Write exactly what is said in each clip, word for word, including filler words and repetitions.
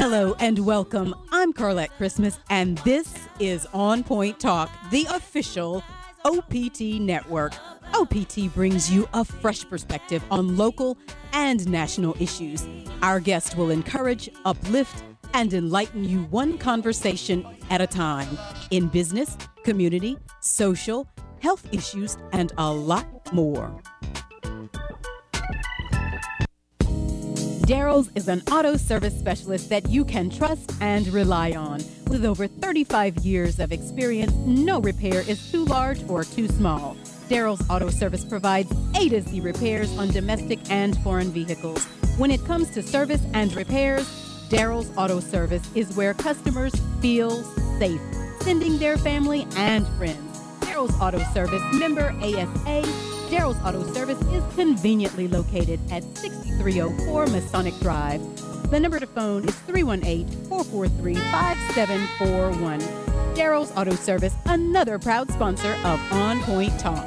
Hello and welcome. I'm Carlette Christmas, and this is On Point Talk, the official O P T network. O P T brings you a fresh perspective on local and national issues. Our guest will encourage, uplift, and enlighten you one conversation at a time in business, community, social, health issues, and a lot more. Daryl's is an auto service specialist that you can trust and rely on. With over thirty-five years of experience, no repair is too large or too small. Daryl's Auto Service provides A to Z repairs on domestic and foreign vehicles. When it comes to service and repairs, Daryl's Auto Service is where customers feel safe, sending their family and friends. Daryl's Auto Service, member A S A. Daryl's Auto Service is conveniently located at sixty-three oh four Masonic Drive. The number to phone is three one eight, four four three, five seven four one. Daryl's Auto Service, another proud sponsor of On Point Talk.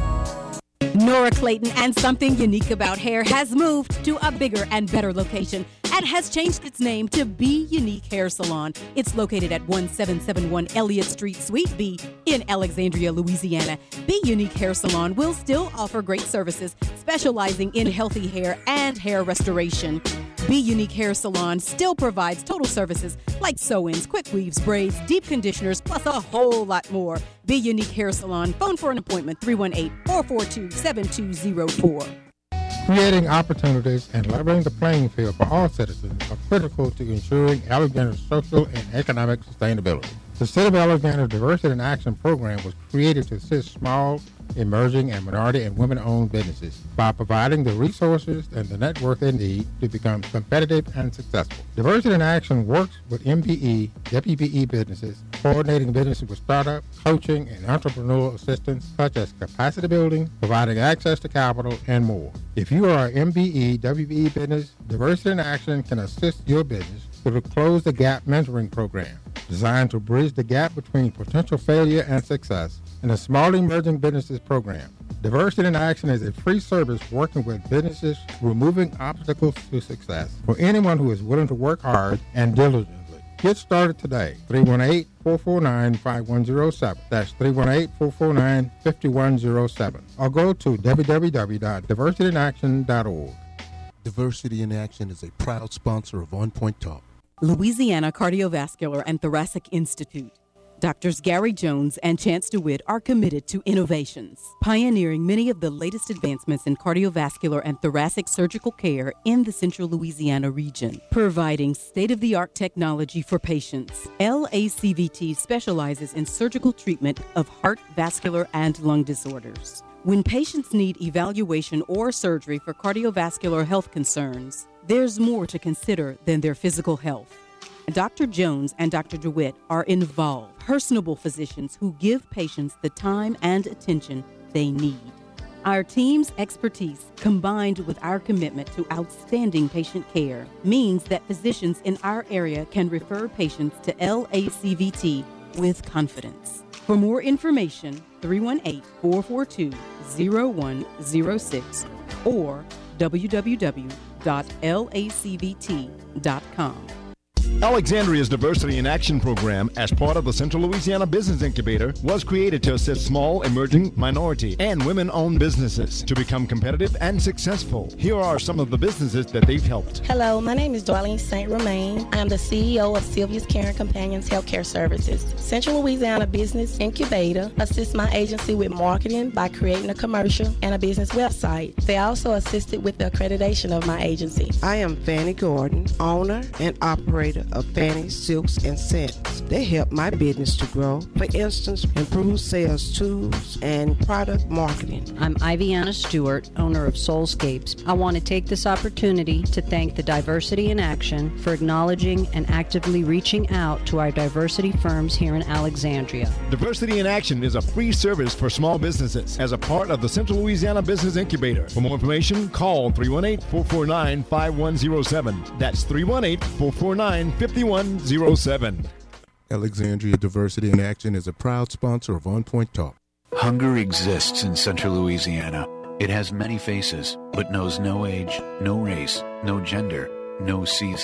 Nora Clayton and Something Unique About Hair has moved to a bigger and better location and has changed its name to Be Unique Hair Salon. It's located at one seven seven one Elliott Street, Suite B in Alexandria, Louisiana. Be Unique Hair Salon will still offer great services, specializing in healthy hair and hair restoration. Be Unique Hair Salon still provides total services like sew-ins, quick weaves, braids, deep conditioners, plus a whole lot more. Be Unique Hair Salon. Phone for an appointment, three one eight, four four two, seven two zero four. Creating opportunities and leveling the playing field for all citizens are critical to ensuring Alexandria's social and economic sustainability. The City of Alexandria Diversity in Action program was created to assist small, emerging, and minority and women-owned businesses by providing the resources and the network they need to become competitive and successful. Diversity in Action works with M B E, W B E businesses, coordinating businesses with startup, coaching, and entrepreneurial assistance such as capacity building, providing access to capital, and more. If you are an M B E, W B E business, Diversity in Action can assist your business through the Close the Gap mentoring program, designed to bridge the gap between potential failure and success, and the Small Emerging Businesses program. Diversity in Action is a free service working with businesses, removing obstacles to success for anyone who is willing to work hard and diligently. Get started today. three one eight, four four nine, five one zero seven. That's three one eight, four four nine, five one zero seven. Or go to w w w dot diversity in action dot org. Diversity in Action is a proud sponsor of On Point Talk. Louisiana Cardiovascular and Thoracic Institute. Doctors Gary Jones and Chance DeWitt are committed to innovations, pioneering many of the latest advancements in cardiovascular and thoracic surgical care in the central Louisiana region, providing state-of-the-art technology for patients. L A C V T specializes in surgical treatment of heart, vascular, and lung disorders. When patients need evaluation or surgery for cardiovascular health concerns, there's more to consider than their physical health. Doctor Jones and Doctor DeWitt are involved, personable physicians who give patients the time and attention they need. Our team's expertise, combined with our commitment to outstanding patient care, means that physicians in our area can refer patients to L A C V T with confidence. For more information, three one eight, four four two, zero one zero six or w w w dot l a c v t dot com. Alexandria's Diversity in Action program, as part of the Central Louisiana Business Incubator, was created to assist small, emerging, minority, and women-owned businesses to become competitive and successful. Here are some of the businesses that they've helped. Hello, my name is Darlene Saint Romain. I am the C E O of Sylvia's Caring Companions Healthcare Services. Central Louisiana Business Incubator assists my agency with marketing by creating a commercial and a business website. They also assisted with the accreditation of my agency. I am Fanny Gordon, owner and operator of Fanny Silks and Scents. They help my business to grow. For instance, improve sales tools and product marketing. I'm Iviana Stewart, owner of Soulscapes. I want to take this opportunity to thank the Diversity in Action for acknowledging and actively reaching out to our diversity firms here in Alexandria. Diversity in Action is a free service for small businesses as a part of the Central Louisiana Business Incubator. For more information, call three one eight, four four nine, five one zero seven. That's three one eight, four four nine, five one zero seven. Alexandria Diversity in Action is a proud sponsor of On Point Talk. Hunger exists in Central Louisiana. It has many faces, but knows no age, no race, no gender, no season.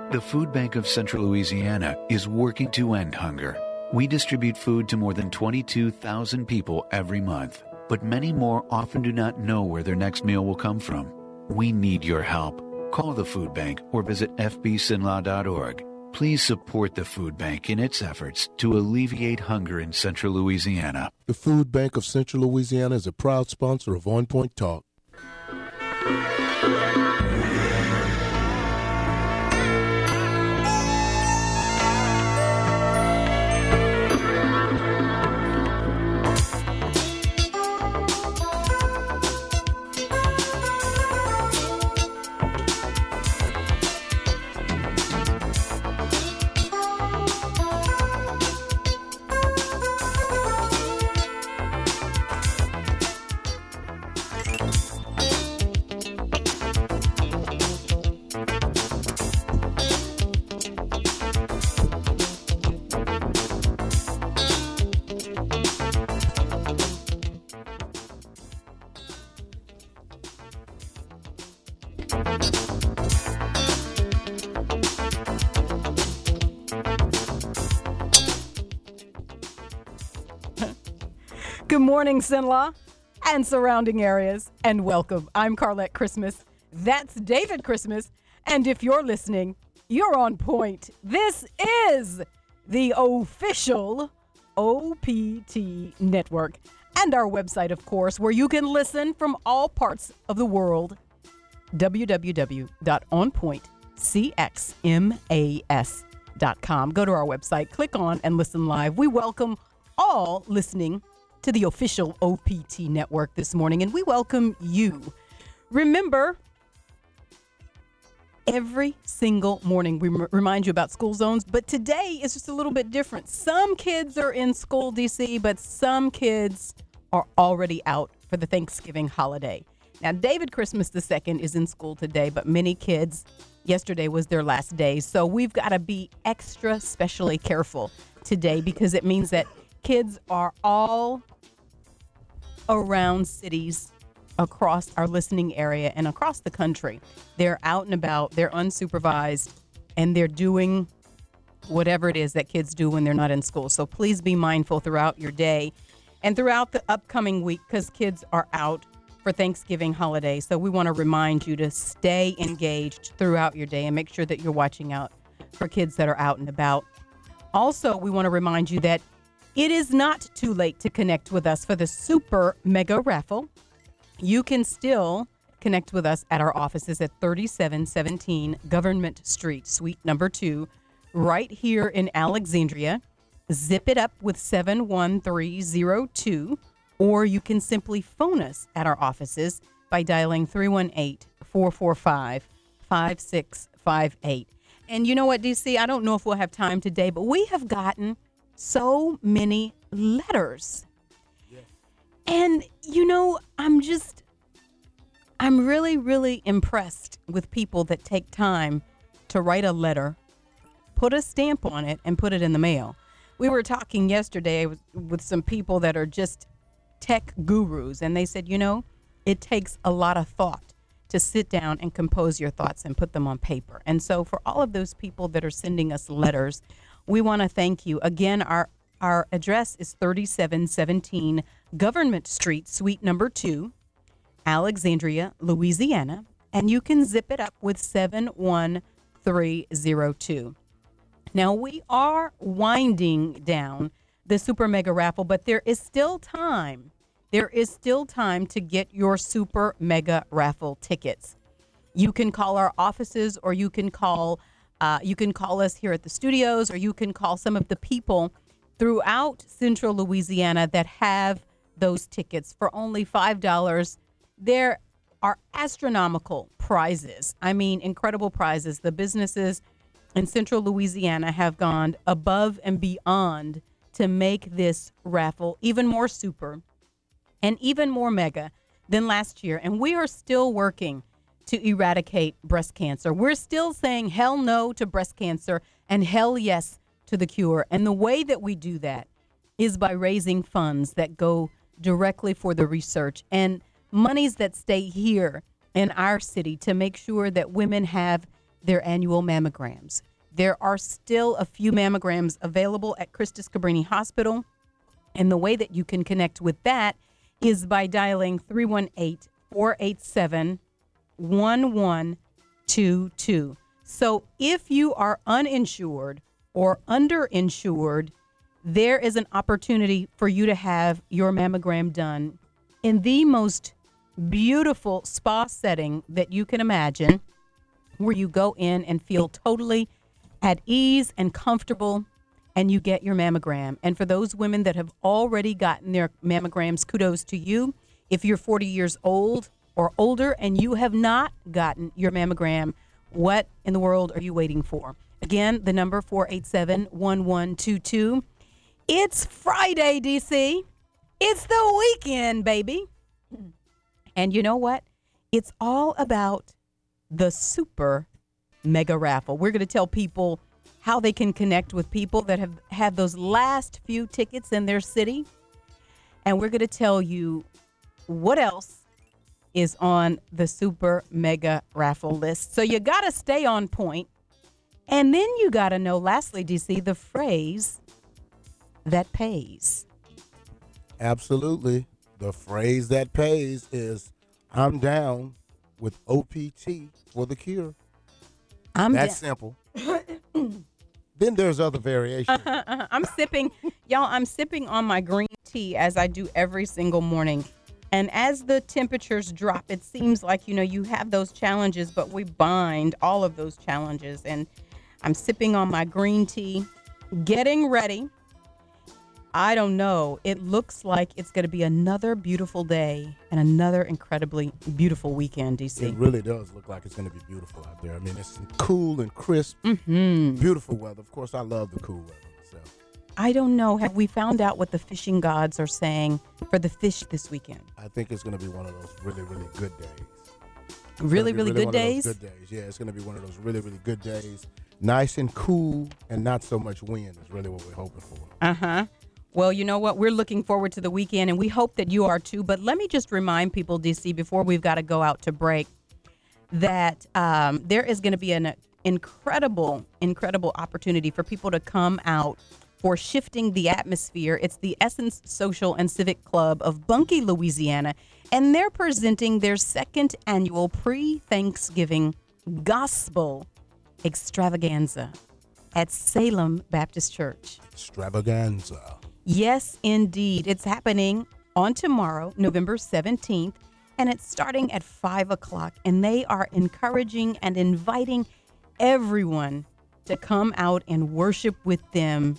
The Food Bank of Central Louisiana is working to end hunger. We distribute food to more than twenty-two thousand people every month, but many more often do not know where their next meal will come from. We need your help. Call the Food Bank or visit f b s i n l a dot org. Please support the Food Bank in its efforts to alleviate hunger in Central Louisiana. The Food Bank of Central Louisiana is a proud sponsor of On Point Talk. Good morning, Cenla and surrounding areas, and welcome. I'm Carlette Christmas. That's David Christmas. And if you're listening, you're on point. This is the official O P T network and our website, of course, where you can listen from all parts of the world. w w w dot on point c x mas dot com. Go to our website, click on and listen live. We welcome all listening to the official O P T network this morning, and we welcome you. Remember, every single morning we m- remind you about school zones, but today is just a little bit different. Some kids are in school, D C, but some kids are already out for the Thanksgiving holiday. Now, David Christmas the second is in school today, but many kids, yesterday was their last day, so we've got to be extra specially careful today because it means that kids are all around cities across our listening area and across the country. They're out and about, they're unsupervised, and they're doing whatever it is that kids do when they're not in school. So please be mindful throughout your day and throughout the upcoming week because kids are out for Thanksgiving holiday. So we want to remind you to stay engaged throughout your day and make sure that you're watching out for kids that are out and about. Also, we want to remind you that it is not too late to connect with us for the Super Mega Raffle. You can still connect with us at our offices at thirty-seven seventeen Government Street, Suite number two, right here in Alexandria. Zip it up with seven one three zero two, or you can simply phone us at our offices by dialing three one eight, four four five, five six five eight. And you know what, D C? I don't know if we'll have time today, but we have gotten so many letters. Yeah. And, you know, I'm just, I'm really, really impressed with people that take time to write a letter, put a stamp on it, and put it in the mail. We were talking yesterday with, with some people that are just tech gurus, and they said, you know, it takes a lot of thought to sit down and compose your thoughts and put them on paper. And so for all of those people that are sending us letters, we want to thank you. Again, our, our address is thirty-seven seventeen Government Street, Suite number two, Alexandria, Louisiana, and you can zip it up with seven one three zero two. Now, we are winding down the Super Mega Raffle, but there is still time. There is still time to get your Super Mega Raffle tickets. You can call our offices, or you can call uh, you can call us here at the studios, or you can call some of the people throughout Central Louisiana that have those tickets for only five dollars. There are astronomical prizes. I mean, incredible prizes. The businesses in Central Louisiana have gone above and beyond to make this raffle even more super and even more mega than last year. And we are still working to eradicate breast cancer. We're still saying hell no to breast cancer and hell yes to the cure. And the way that we do that is by raising funds that go directly for the research and monies that stay here in our city to make sure that women have their annual mammograms. There are still a few mammograms available at Christus Cabrini Hospital. And the way that you can connect with that is by dialing three one eight, four eight seven, one one two two. So if you are uninsured or underinsured, there is an opportunity for you to have your mammogram done in the most beautiful spa setting that you can imagine, where you go in and feel totally at ease and comfortable, and you get your mammogram. And for those women that have already gotten their mammograms, kudos to you. If you're forty years old or older and you have not gotten your mammogram, what in the world are you waiting for? Again, the number four eight seven, one one two two. It's Friday, D C. It's the weekend, baby. And you know what? It's all about the super mega raffle. We're going to tell people how they can connect with people that have had those last few tickets in their city. And we're going to tell you what else is on the super mega raffle list. So you got to stay on point. And then you got to know, lastly, D C, the phrase that pays. Absolutely. The phrase that pays is, I'm down with O P T for the cure. I'm That's da- simple. Then there's other variations. Uh-huh, uh-huh. I'm sipping, y'all, I'm sipping on my green tea as I do every single morning. And as the temperatures drop, it seems like, you know, you have those challenges, but we bind all of those challenges. And I'm sipping on my green tea, getting ready. I don't know. It looks like it's going to be another beautiful day and another incredibly beautiful weekend, D C. It really does look like it's going to be beautiful out there. I mean, it's cool and crisp, mm-hmm. beautiful weather. Of course, I love the cool weather myself. I don't know. Have we found out what the fishing gods are saying for the fish this weekend? I think it's going to be one of those really, really good days. Really, really, really good days? Good days. Yeah, it's going to be one of those really, really good days. Nice and cool and not so much wind is really what we're hoping for. Uh-huh. Well, you know what? We're looking forward to the weekend, and we hope that you are too. But let me just remind people, D C, before we've got to go out to break, that um, there is going to be an incredible, incredible opportunity for people to come out for Shifting the Atmosphere. It's the Essence Social and Civic Club of Bunkie, Louisiana, and they're presenting their second annual pre-Thanksgiving gospel extravaganza at Salem Baptist Church. Extravaganza. Yes, indeed. It's happening on tomorrow, November seventeenth, and it's starting at five o'clock. And they are encouraging and inviting everyone to come out and worship with them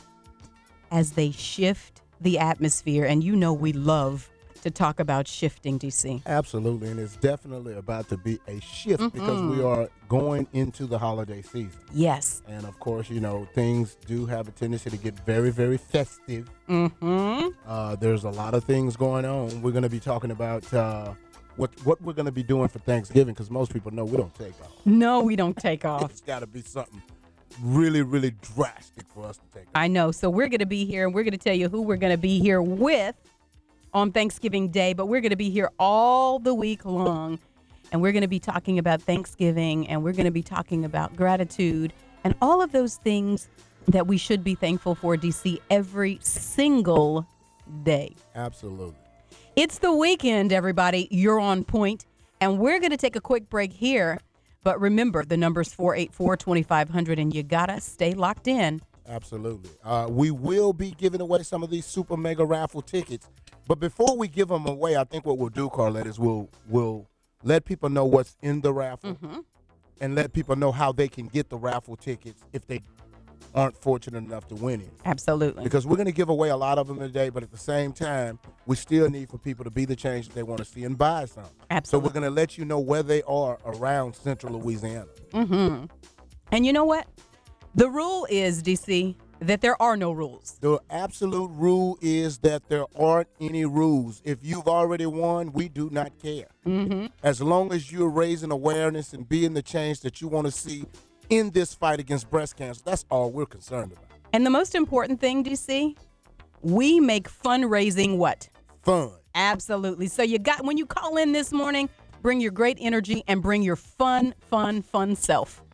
as they shift the atmosphere. And you know we love to talk about shifting, D C. Absolutely, and it's definitely about to be a shift mm-hmm. because we are going into the holiday season. Yes. And of course, you know, things do have a tendency to get very, very festive. Mm-hmm. Uh, there's a lot of things going on. We're going to be talking about uh, what what we're going to be doing for Thanksgiving, because most people know we don't take off. No, we don't take off. It's got to be something really, really drastic for us to take off. I know. So we're going to be here, and we're going to tell you who we're going to be here with on Thanksgiving Day, but we're going to be here all the week long, and we're going to be talking about Thanksgiving, and we're going to be talking about gratitude and all of those things that we should be thankful for, D C, every single day. Absolutely. It's the weekend, everybody. You're on point, and we're going to take a quick break here, but remember, the number's four eight four, two five zero zero, and you got to stay locked in. Absolutely. Uh, we will be giving away some of these super mega raffle tickets. But before we give them away, I think what we'll do, Carlette, is we'll, we'll let people know what's in the raffle mm-hmm. and let people know how they can get the raffle tickets if they aren't fortunate enough to win it. Absolutely. Because we're going to give away a lot of them today, but at the same time, we still need for people to be the change that they want to see and buy some. Absolutely. So we're going to let you know where they are around Central Louisiana. Mm-hmm. And you know what? The rule is, D C, that there are no rules. The absolute rule is that there aren't any rules. If you've already won, we do not care. Mm-hmm. As long as you're raising awareness and being the change that you want to see in this fight against breast cancer, that's all we're concerned about. And the most important thing, D C, we make fundraising what? Fun. Absolutely. So you got, when you call in this morning, bring your great energy and bring your fun, fun, fun self.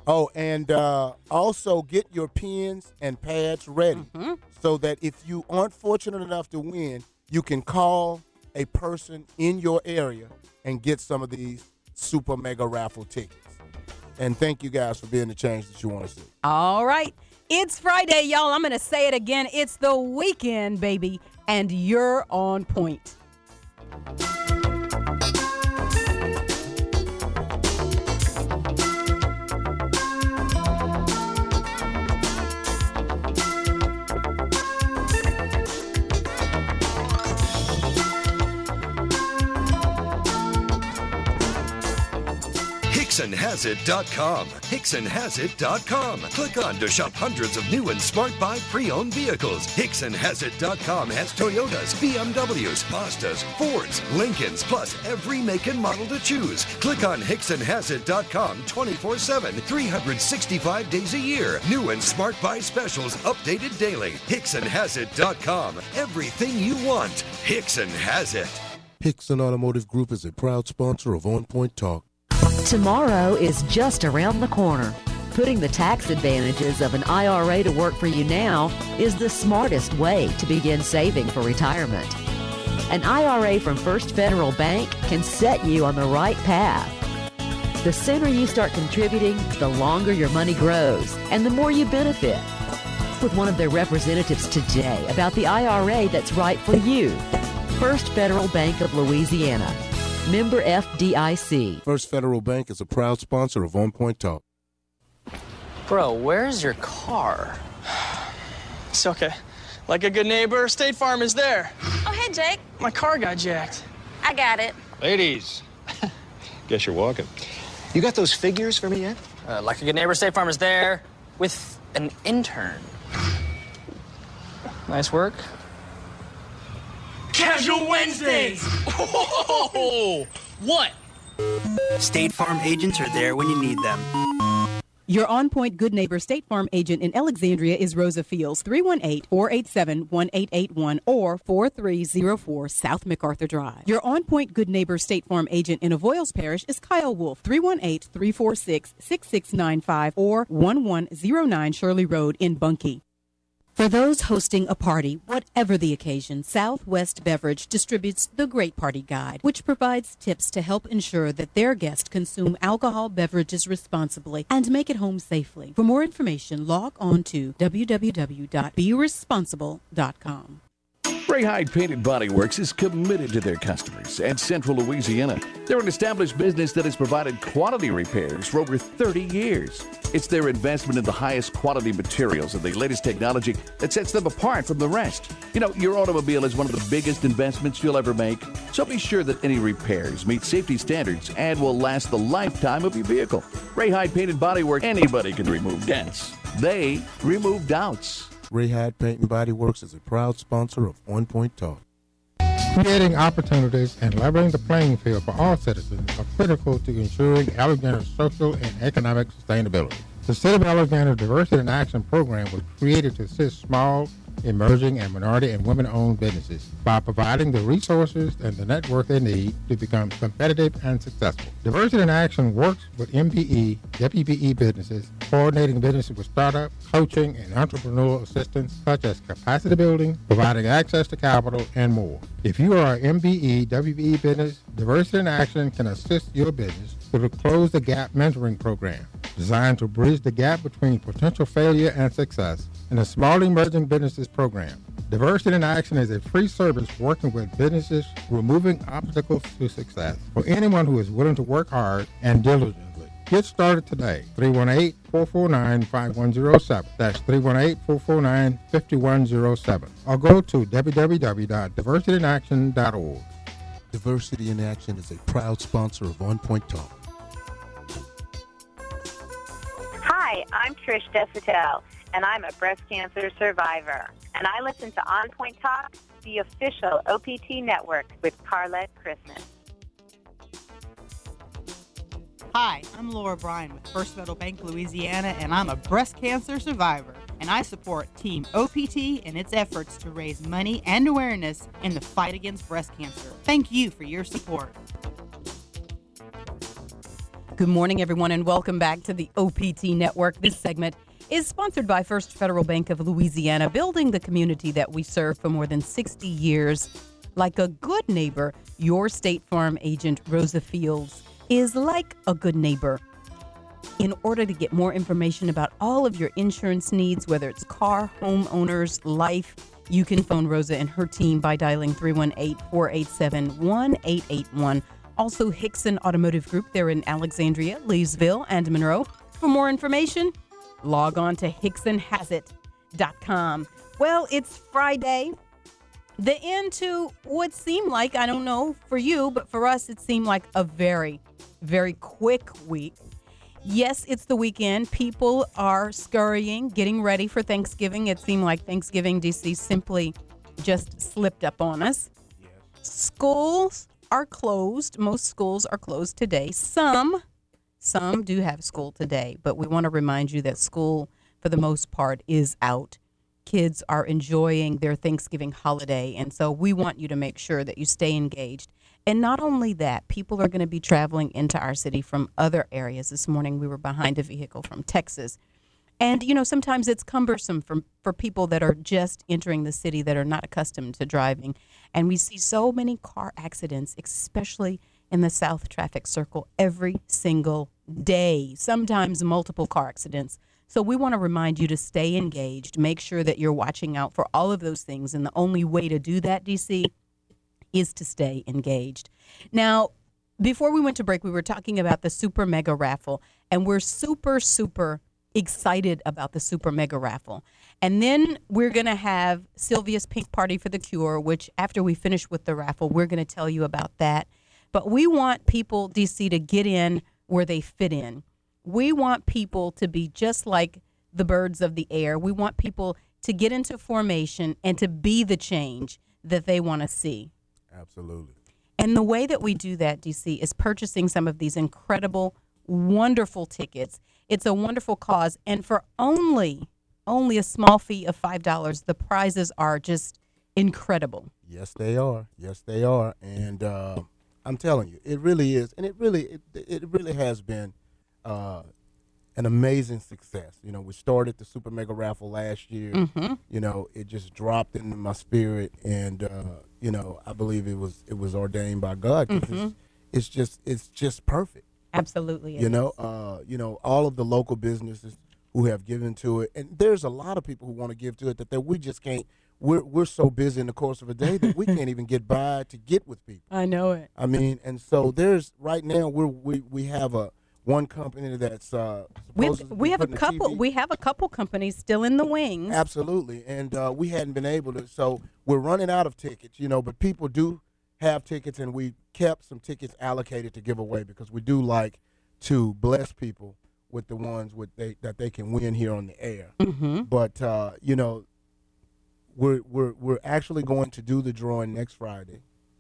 Oh, and uh, also get your pens and pads ready Mm-hmm. so that if you aren't fortunate enough to win, you can call a person in your area and get some of these super mega raffle tickets. And thank you guys for being the change that you want to see. All right. It's Friday, y'all. I'm going to say it again. It's the weekend, baby, and you're on point. Hickson Has It dot com. Hickson Has It dot com. Click on to shop hundreds of new and smart buy pre-owned vehicles. Hickson Has It dot com has Toyotas, B M Ws, Mazdas, Fords, Lincolns, plus every make and model to choose. Click on Hickson Has It dot com twenty-four seven, three hundred sixty-five days a year. New and smart buy specials updated daily. Hickson Has It dot com. Everything you want. Hickson has it. Hickson Automotive Group is a proud sponsor of On Point Talk. Tomorrow is just around the corner. Putting the tax advantages of an I R A to work for you now is the smartest way to begin saving for retirement. An I R A from First Federal Bank can set you on the right path. The sooner you start contributing, the longer your money grows and the more you benefit. With one of their representatives today about the I R A that's right for you. First Federal Bank of Louisiana. Member F D I C. First Federal Bank is a proud sponsor of On Point Talk. Bro, where's your car? It's okay. Like a good neighbor, State Farm is there. Oh, hey, Jake. My car got jacked. I got it. Ladies, guess you're walking. You got those figures for me yet? Uh, like a good neighbor, State Farm is there with an intern. Nice work. Casual Wednesdays! Oh, what? State Farm agents are there when you need them. Your on-point good neighbor State Farm agent in Alexandria is Rosa Fields, three one eight, four eight seven, one eight eight one or four three zero four South MacArthur Drive. Your on-point good neighbor State Farm agent in Avoyles Parish is Kyle Wolf, three one eight, three four six, six six nine five or one one zero nine Shirley Road in Bunkie. For those hosting a party, whatever the occasion, Southwest Beverage distributes the Great Party Guide, which provides tips to help ensure that their guests consume alcohol beverages responsibly and make it home safely. For more information, log on to w w w dot be responsible dot com. Ray Hyde Painted Body Works is committed to their customers and Central Louisiana. They're an established business that has provided quality repairs for over thirty years. It's their investment in the highest quality materials and the latest technology that sets them apart from the rest. You know, your automobile is one of the biggest investments you'll ever make, so be sure that any repairs meet safety standards and will last the lifetime of your vehicle. Ray Hyde Painted Body Works, anybody can remove dents. They remove doubts. Ray Hyde Paint and Body Works is a proud sponsor of On Point Talk. Creating opportunities and leveling the playing field for all citizens are critical to ensuring Alexander's social and economic sustainability. The City of Alexander Diversity in Action program was created to assist small, emerging, and minority and women-owned businesses by providing the resources and the network they need to become competitive and successful. Diversity in Action works with M B E, W B E businesses, coordinating businesses with startup, coaching, and entrepreneurial assistance such as capacity building, providing access to capital, and more. If you are an M B E, W B E business, Diversity in Action can assist your business through the Close the Gap mentoring program, designed to bridge the gap between potential failure and success, and the Small Emerging Businesses Program. Diversity in Action is a free service working with businesses removing obstacles to success for anyone who is willing to work hard and diligently. Get started today. three one eight, four four nine, five one zero seven. That's three one eight, four four nine, five one zero seven. Or go to w w w dot diversity in action dot org. Diversity in Action is a proud sponsor of On Point Talk. Hi, I'm Trish Desautel, and I'm a breast cancer survivor. And I listen to On Point Talk, the official O P T network with Carlette Christmas. Hi, I'm Laura Bryan with First Federal Bank Louisiana, and I'm a breast cancer survivor. And I support Team O P T in its efforts to raise money and awareness in the fight against breast cancer. Thank you for your support. Good morning, everyone, and welcome back to the O P T Network. This segment is sponsored by First Federal Bank of Louisiana, building the community that we serve for more than sixty years. Like a good neighbor, your State Farm agent, Rosa Fields, is like a good neighbor. In order to get more information about all of your insurance needs, whether it's car, homeowners, life, you can phone Rosa and her team by dialing three one eight, four eight seven, one eight eight one. Also, Hickson Automotive Group, they're in Alexandria, Leesville, and Monroe. For more information, log on to hickson has it dot com. Well, it's Friday. The end to what seemed like, I don't know for you, but for us, it seemed like a very, very quick week. Yes, it's the weekend. People are scurrying, getting ready for Thanksgiving. It seemed like Thanksgiving, D C, simply just slipped up on us. Yes. Schools are closed. Most schools are closed today. Some, some do have school today, but we want to remind you that school, for the most part, is out. Kids are enjoying their Thanksgiving holiday, and so we want you to make sure that you stay engaged. And not only that, people are going to be traveling into our city from other areas. This morning we were behind a vehicle from Texas. And, you know, sometimes it's cumbersome for, for people that are just entering the city that are not accustomed to driving. And we see so many car accidents, especially in the South Traffic Circle, every single day, sometimes multiple car accidents. So we want to remind you to stay engaged, make sure that you're watching out for all of those things. And the only way to do that, D C, is to stay engaged. Now, before we went to break, we were talking about the Super Mega Raffle, and we're super, super excited about the Super Mega Raffle. And then we're going to have Sylvia's Pink Party for the Cure, which after we finish with the raffle, we're going to tell you about that. But we want people, D C, to get in where they fit in. We want people to be just like the birds of the air. We want people to get into formation and to be the change that they want to see. Absolutely. And the way that we do that, D C, is purchasing some of these incredible, wonderful tickets. It's a wonderful cause. And for only, only a small fee of five dollars, the prizes are just incredible. Yes, they are. Yes, they are. And uh, I'm telling you, it really is. And it really, it, it really has been uh, an amazing success. You know, we started the Super Mega Raffle last year. Mm-hmm. You know, it just dropped into my spirit, and uh, you know, I believe it was it was ordained by God. 'Cause Mm-hmm. it's, it's just it's just perfect. Absolutely. it You know, is. uh, you know, all of the local businesses who have given to it, and there's a lot of people who want to give to it that, that we just can't. We're we're so busy in the course of a day that we can't even get by to get with people. I know it. I mean, and so there's right now we're we we have a one company that's uh We supposed to we be have a putting couple. T V. We have a couple companies still in the wings. Absolutely, and uh, we hadn't been able to. So we're running out of tickets, you know. But people do have tickets, and we kept some tickets allocated to give away because we do like to bless people with the ones with they that they can win here on the air. Mm-hmm. But uh, you know, we're we're we're actually going to do the drawing next Friday,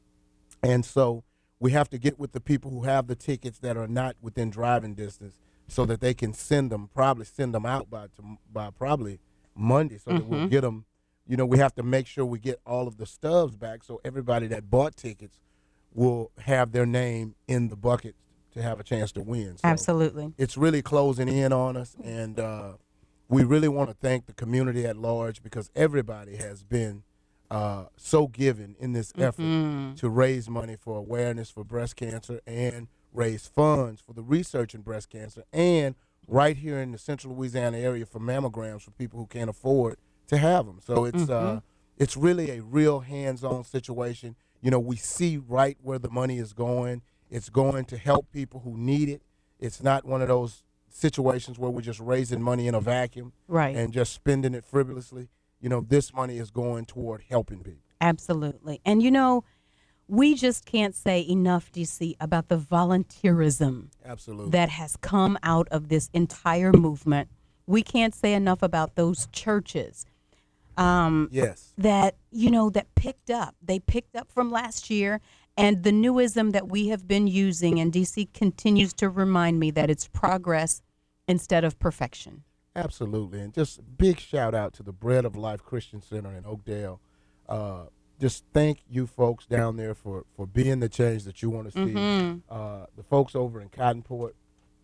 and so we have to get with the people who have the tickets that are not within driving distance, so that they can send them, probably send them out by to, by probably Monday, so that we'll Mhm. get them. You know, we have to make sure we get all of the stubs back, so everybody that bought tickets will have their name in the bucket to have a chance to win. So Absolutely. it's really closing in on us, and uh, we really want to thank the community at large because everybody has been uh, so given in this effort Mhm. to raise money for awareness for breast cancer and raise funds for the research in breast cancer, and right here in the Central Louisiana area for mammograms for people who can't afford to have them. So it's uh, Mhm. it's really a real hands-on situation. You know, we see right where the money is going. It's going to help people who need it. It's not one of those situations where we're just raising money in a vacuum Right. and just spending it frivolously. You know, this money is going toward helping people. Absolutely. And you know, we just can't say enough, D C, about the volunteerism Absolutely. that has come out of this entire movement. We can't say enough about those churches. Um, Yes. That, you know, that picked up. They picked up from last year. And the newism that we have been using, and D C continues to remind me that it's progress instead of perfection. Absolutely. And just big shout out to the Bread of Life Christian Center in Oakdale. Uh, just thank you folks down there for, for being the change that you want to see. Mhm. Uh, the folks over in Cottonport,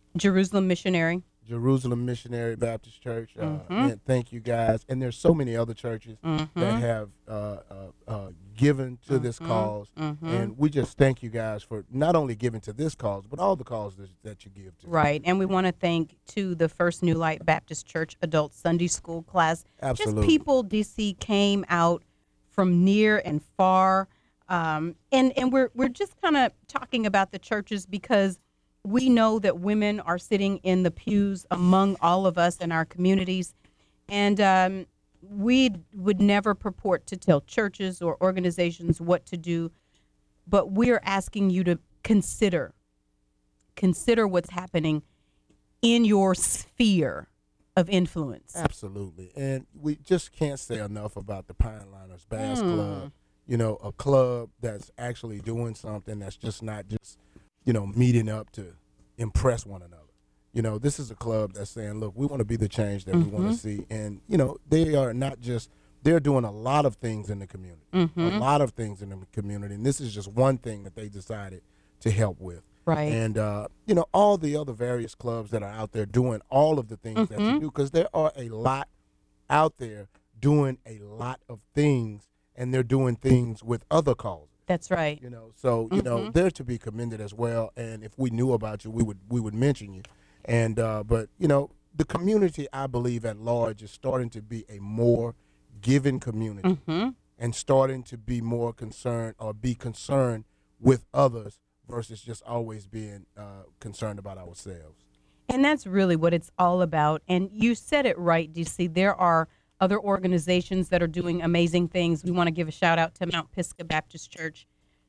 Jerusalem Missionary. Jerusalem Missionary Baptist Church. Uh, Mhm. and thank you guys. And there's so many other churches Mhm. that have uh, uh, uh, given to this Mhm. cause. Mhm. And we just thank you guys for not only giving to this cause, but all the causes that you give to. Right. And we want to thank, to the First New Light Baptist Church Adult Sunday School class. Absolutely. Just people, D C, came out from near and far. Um, and, and we're, we're just kind of talking about the churches because we know that women are sitting in the pews among all of us in our communities. And um, we would never purport to tell churches or organizations what to do, but we're asking you to consider, consider what's happening in your sphere of influence. Absolutely. And we just can't say enough about the Pine Liners Bass Mm. Club. You know, a club that's actually doing something that's just not just, you know, meeting up to impress one another. You know, this is a club that's saying, look, we want to be the change that we want Mhm. to see. And, you know, they are not just, they're doing a lot of things in the community, a Mhm. lot of things in the community. And this is just one thing that they decided to help with. Right. And, uh, you know, all the other various clubs that are out there doing all of the things that you Mhm. do, because there are a lot out there doing a lot of things, and they're doing things with other causes. That's right. You know, so you know Mhm. they're to be commended as well. And if we knew about you, we would we would mention you. And uh, but you know, the community, I believe, at large is starting to be a more giving community, Mhm. and starting to be more concerned or be concerned with others versus just always being uh, concerned about ourselves. And that's really what it's all about. And you said it right, D C. There are other organizations that are doing amazing things. We want to give a shout out to Mount Pisgah Baptist Church,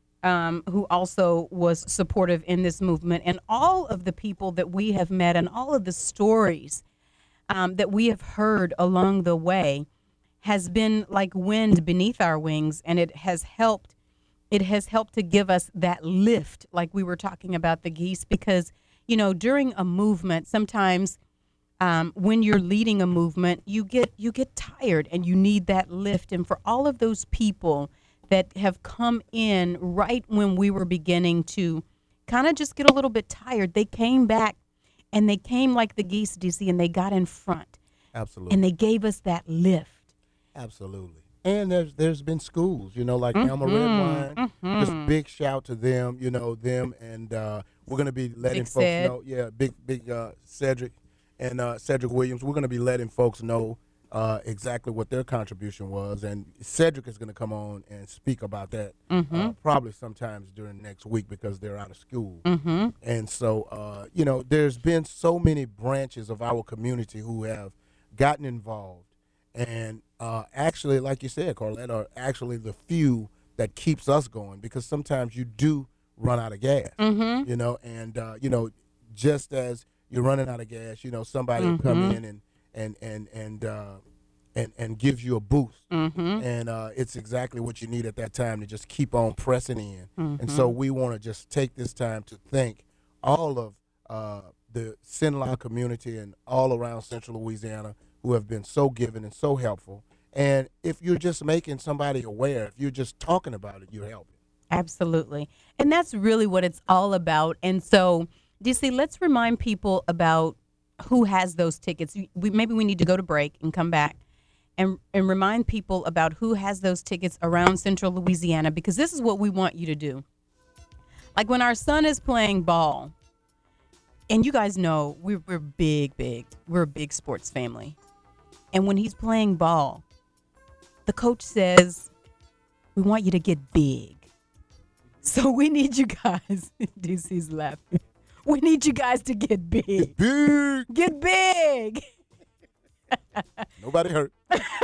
um, who also was supportive in this movement, and all of the people that we have met and all of the stories um, that we have heard along the way has been like wind beneath our wings, and it has helped. It has helped to give us that lift, like we were talking about the geese, because, you know, during a movement, sometimes um, when you're leading a movement, you get you get tired and you need that lift. And for all of those people that have come in right when we were beginning to kind of just get a little bit tired, they came back and they came like the geese, D C, and they got in front. Absolutely. And they gave us that lift. Absolutely. And there's there's been schools, you know, like Mhm. Elmer Red Wine. Mhm. Just big shout to them, you know, them, and uh, we're gonna be letting Big folks Ced. know. Yeah, big big uh, Cedric and uh, Cedric Williams. We're gonna be letting folks know uh, exactly what their contribution was, and Cedric is gonna come on and speak about that uh, Mhm. probably sometimes during next week because they're out of school. Mhm. And so, uh, you know, there's been so many branches of our community who have gotten involved. And uh, actually, like you said, Carlette, are actually the few that keeps us going, because sometimes you do run out of gas, Mhm. you know, and, uh, you know, just as you're running out of gas, you know, somebody will come Mhm. in and, and, and, and, uh, and, and gives you a boost. Mhm. And uh, it's exactly what you need at that time to just keep on pressing in. And so Mhm. we want to just take this time to thank all of uh, the Sinlaw community and all around Central Louisiana who have been so giving and so helpful. And if you're just making somebody aware, if you're just talking about it, you're helping. Absolutely. And that's really what it's all about. And so, D C, let's remind people about who has those tickets. We, maybe we need to go to break and come back and, and remind people about who has those tickets around Central Louisiana, because this is what we want you to do. Like when our son is playing ball, and you guys know we're, we're big, big, we're a big sports family. And when he's playing ball, the coach says, we want you to get big. So we need you guys, D C's laughing. We need you guys to get big. Big. Get big. Nobody hurt.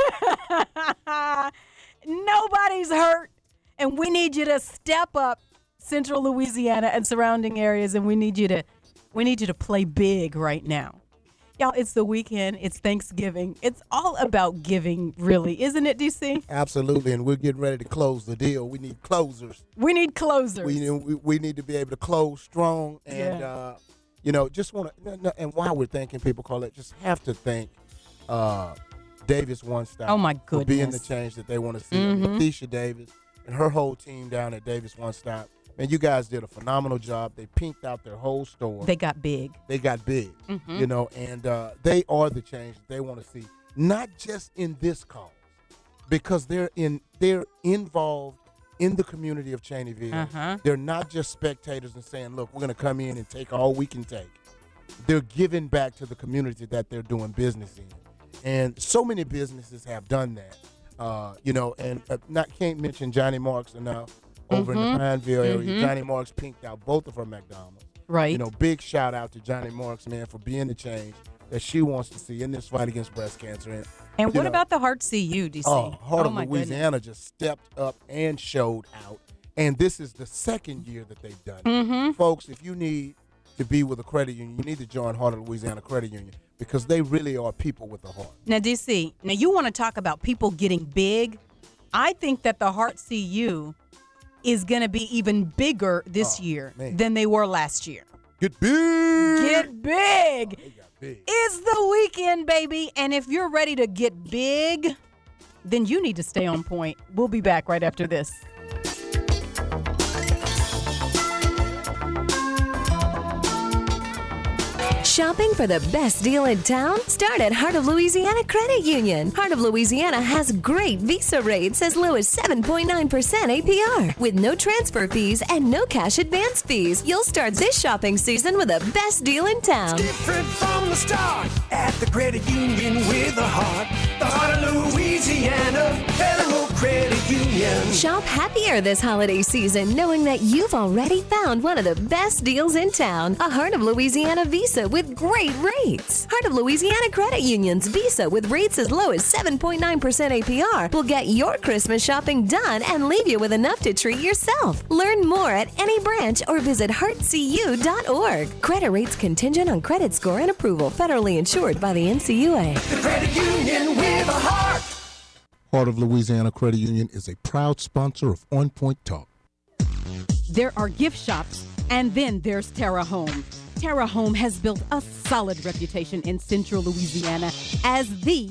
Nobody's hurt. And we need you to step up Central Louisiana and surrounding areas, and we need you to we need you to play big right now. Y'all, it's the weekend. It's Thanksgiving. It's all about giving, really, isn't it, D C? Absolutely, and we're getting ready to close the deal. We need closers. We need closers. We we, we need to be able to close strong, and Yeah. uh, you know, just want to. And while we're thanking people, Colette, just have to thank uh, Davis One Stop. Oh, my for being the goodness. change that they want to see. I mean, Mhm. Keisha Davis and her whole team down at Davis One Stop man, you guys did a phenomenal job. They pinked out their whole store. They got big. They got big, mm-hmm. you know, and uh, they are the change that they want to see, not just in this cause, because they're in they're involved in the community of Cheneyville. Uh-huh. They're not just spectators and saying, look, we're going to come in and take all we can take. They're giving back to the community that they're doing business in. And so many businesses have done that, uh, you know, and uh, not can't mention Johnny Marks enough over mm-hmm. in the Pineville area. Mm-hmm. Johnny Marks pinked out both of her McDonald's. Right. You know, big shout out to Johnny Marks, man, for being the change that she wants to see in this fight against breast cancer. And, and what know, about the Heart C U, D C? Oh, Heart oh of Louisiana goodness. just stepped up and showed out. And this is the second year that they've done it. Mm-hmm. Folks, if you need to be with a credit union, you need to join Heart of Louisiana Credit Union because they really are people with a heart. Now, D C, now you want to talk about people getting big. I think that the Heart C U is going to be even bigger this oh, year man. than they were last year. Get big! Get big! Oh, they got big. It's the weekend, baby. And if you're ready to get big, then you need to stay on point. We'll be back right after this. Shopping for the best deal in town? Start at Heart of Louisiana Credit Union. Heart of Louisiana has great Visa rates as low as seven point nine percent A P R with no transfer fees and no cash advance fees. You'll start this shopping season with the best deal in town. It's different from the start at the credit union with a heart. The Heart of Louisiana Federal Credit Union. Shop happier this holiday season knowing that you've already found one of the best deals in town. A Heart of Louisiana Visa with great rates. Heart of Louisiana Credit Union's Visa with rates as low as seven point nine percent A P R will get your Christmas shopping done and leave you with enough to treat yourself. Learn more at any branch or visit heart c u dot org. Credit rates contingent on credit score and approval. Federally insured by the N C U A. The credit union with a heart. Heart of Louisiana Credit Union is a proud sponsor of On Point Talk. There are gift shops, and then there's Terra Home. Terra Home has built a solid reputation in Central Louisiana as the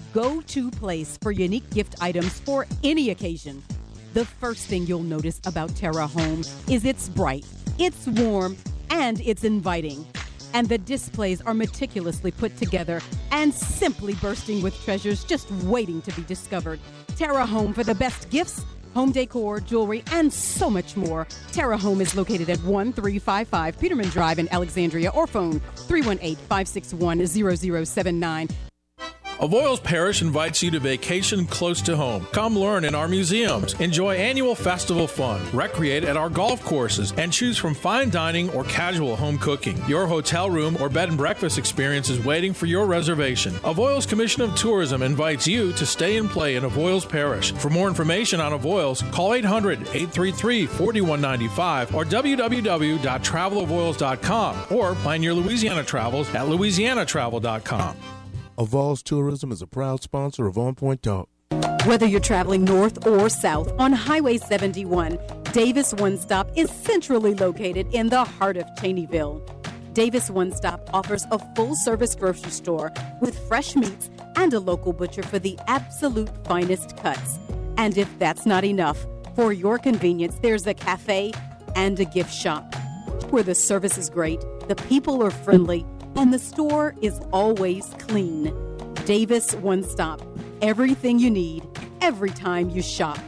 go-to place for unique gift items for any occasion. The first thing you'll notice about Terra Home is it's bright, it's warm, and it's inviting. And the displays are meticulously put together and simply bursting with treasures just waiting to be discovered. Terra Home for the best gifts, home decor, jewelry, and so much more. Terra Home is located at one three five five Peterman Drive in Alexandria or phone three one eight, five six one, zero zero seven nine. Avoyelles Parish invites you to vacation close to home. Come learn in our museums, enjoy annual festival fun, recreate at our golf courses, and choose from fine dining or casual home cooking. Your hotel room or bed and breakfast experience is waiting for your reservation. Avoyelles Commission of Tourism invites you to stay and play in Avoyelles Parish. For more information on Avoyelles, call eight hundred, eight three three, four one nine five or w w w dot travel avoyelles dot com or plan your Louisiana travels at louisiana travel dot com. Avoyelles Tourism is a proud sponsor of On Point Talk. Whether you're traveling north or south on Highway seventy-one, Davis One Stop is centrally located in the heart of Cheneyville. Davis One Stop offers a full-service grocery store with fresh meats and a local butcher for the absolute finest cuts. And if that's not enough, for your convenience, there's a cafe and a gift shop where the service is great, the people are friendly, and the store is always clean. Davis One Stop. Everything you need, every time you shop.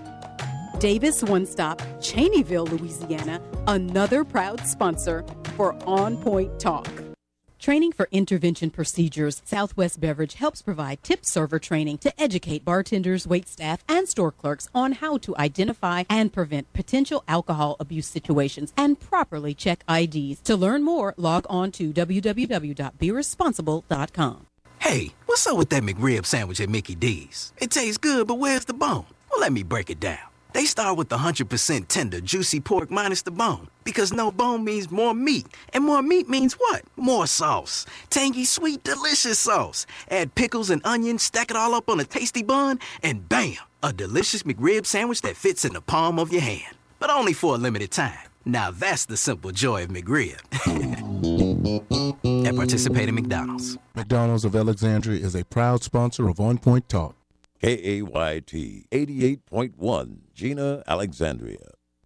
Davis One Stop, Cheneyville, Louisiana, another proud sponsor for On Point Talk. Training for intervention procedures. Southwest Beverage helps provide tip server training to educate bartenders, waitstaff, and store clerks on how to identify and prevent potential alcohol abuse situations and properly check I Ds. To learn more, log on to w w w dot be responsible dot com. Hey, what's up with that McRib sandwich at Mickey D's? It tastes good, but where's the bone? Well, let me break it down. They start with the one hundred percent tender, juicy pork minus the bone. Because no bone means more meat. And more meat means what? More sauce. Tangy, sweet, delicious sauce. Add pickles and onions, stack it all up on a tasty bun, and bam! A delicious McRib sandwich that fits in the palm of your hand. But only for a limited time. Now that's the simple joy of McRib. At participating McDonald's. McDonald's of Alexandria is a proud sponsor of On Point Talk. K A Y T eighty-eight point one, Gina, Alexandria.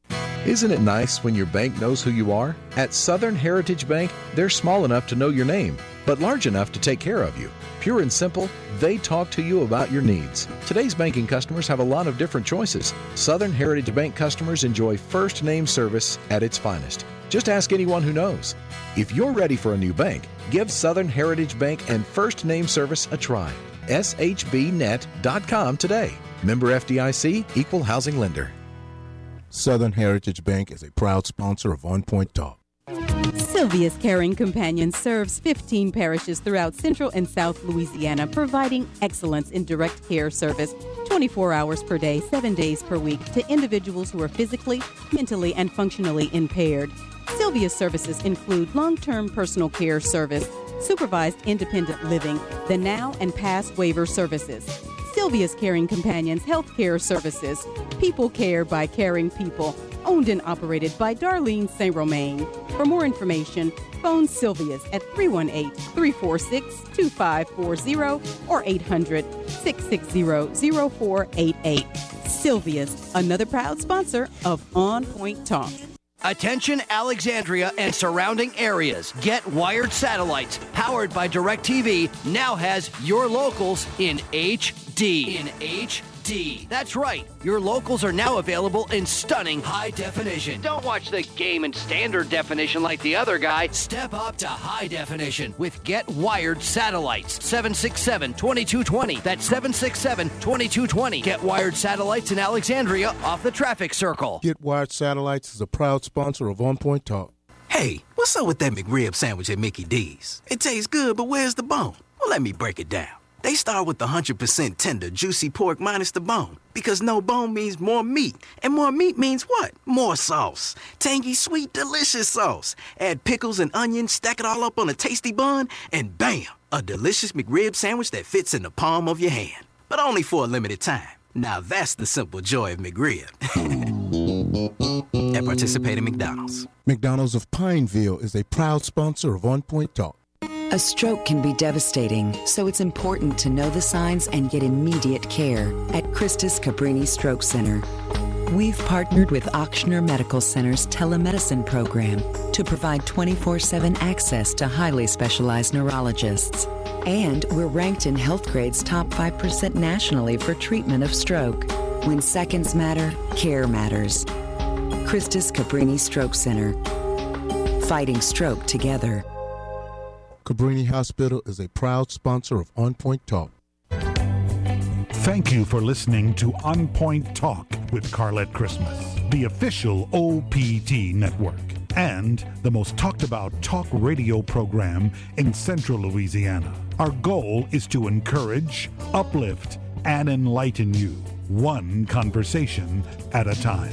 Isn't it nice when your bank knows who you are? At Southern Heritage Bank, they're small enough to know your name, but large enough to take care of you. Pure and simple, they talk to you about your needs. Today's banking customers have a lot of different choices. Southern Heritage Bank customers enjoy first name service at its finest. Just ask anyone who knows. If you're ready for a new bank, give Southern Heritage Bank and first name service a try. S H B net dot com today. Member F D I C, Equal Housing Lender. Southern Heritage Bank is a proud sponsor of On Point Talk. Sylvia's Caring Companion serves fifteen parishes throughout Central and South Louisiana, providing excellence in direct care service twenty-four hours per day, seven days per week to individuals who are physically, mentally, and functionally impaired. Sylvia's services include long-term personal care service, supervised independent living, the now and past waiver services. Sylvia's Caring Companions Healthcare Services, People Care by Caring People, owned and operated by Darlene Saint Romain. For more information, phone Sylvia's at three one eight, three four six, two five four zero or eight hundred, six six zero, zero four eight eight. Sylvia's, another proud sponsor of On Point Talk. Attention Alexandria and surrounding areas. Get Wired Satellites, powered by DirecTV, now has your locals in H D. In H D. That's right. Your locals are now available in stunning high definition. Don't watch the game in standard definition like the other guy. Step up to high definition with Get Wired Satellites. seven six seven, two two two zero. That's seven six seven, two two two zero. Get Wired Satellites in Alexandria off the traffic circle. Get Wired Satellites is a proud sponsor of On Point Talk. Hey, what's up with that McRib sandwich at Mickey D's? It tastes good, but where's the bone? Well, let me break it down. They start with the one hundred percent tender, juicy pork minus the bone. Because no bone means more meat. And more meat means what? More sauce. Tangy, sweet, delicious sauce. Add pickles and onions, stack it all up on a tasty bun, and bam! A delicious McRib sandwich that fits in the palm of your hand. But only for a limited time. Now that's the simple joy of McRib. At participating McDonald's. McDonald's of Pineville is a proud sponsor of On Point Talk. A stroke can be devastating, so it's important to know the signs and get immediate care at Christus Cabrini Stroke Center. We've partnered with Ochsner Medical Center's telemedicine program to provide twenty-four seven access to highly specialized neurologists. And we're ranked in HealthGrade's top five percent nationally for treatment of stroke. When seconds matter, care matters. Christus Cabrini Stroke Center. Fighting stroke together. Cabrini Hospital is a proud sponsor of On Point Talk. Thank you for listening to On Point Talk with Carlette Christmas, the official O P T network, and the most talked about talk radio program in Central Louisiana. Our goal is to encourage, uplift, and enlighten you, one conversation at a time.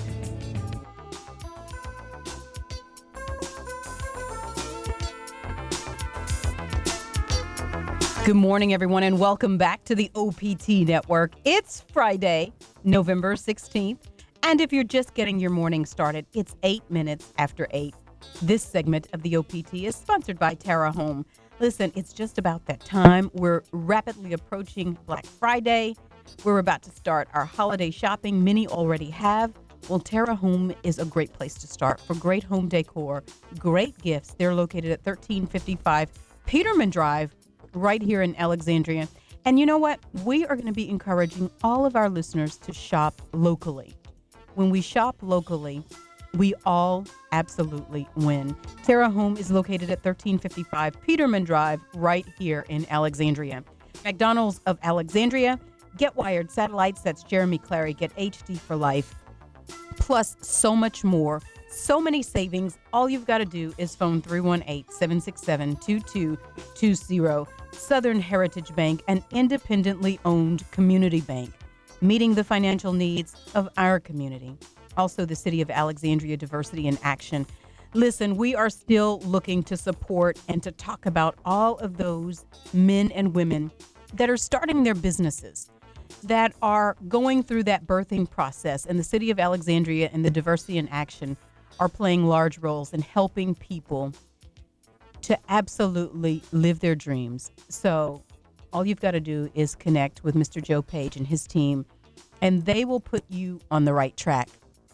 Good morning, everyone, and welcome back to the O P T Network. It's Friday, November sixteenth, and if you're just getting your morning started, it's eight minutes after eight. This segment of the O P T is sponsored by Terra Home. Listen, it's just about that time. We're rapidly approaching Black Friday. We're about to start our holiday shopping. Many already have. Well, Terra Home is a great place to start for great home decor, great gifts. They're located at thirteen fifty-five Peterman Drive, right here in Alexandria. And you know what? We are going to be encouraging all of our listeners to shop locally. When we shop locally, we all absolutely win. Terra Home is located at thirteen fifty-five Peterman Drive, right here in Alexandria. McDonald's of Alexandria, Get Wired Satellites, that's Jeremy Clary, get H D for life, plus so much more. So many savings. All you've got to do is phone three one eight, seven six seven, two two two zero. Southern Heritage Bank, an independently owned community bank, meeting the financial needs of our community. Also, the City of Alexandria Diversity in Action. Listen, we are still looking to support and to talk about all of those men and women that are starting their businesses, that are going through that birthing process. And the City of Alexandria and the Diversity in Action are playing large roles in helping people to absolutely live their dreams. So all you've got to do is connect with Mister Joe Page and his team, and they will put you on the right track.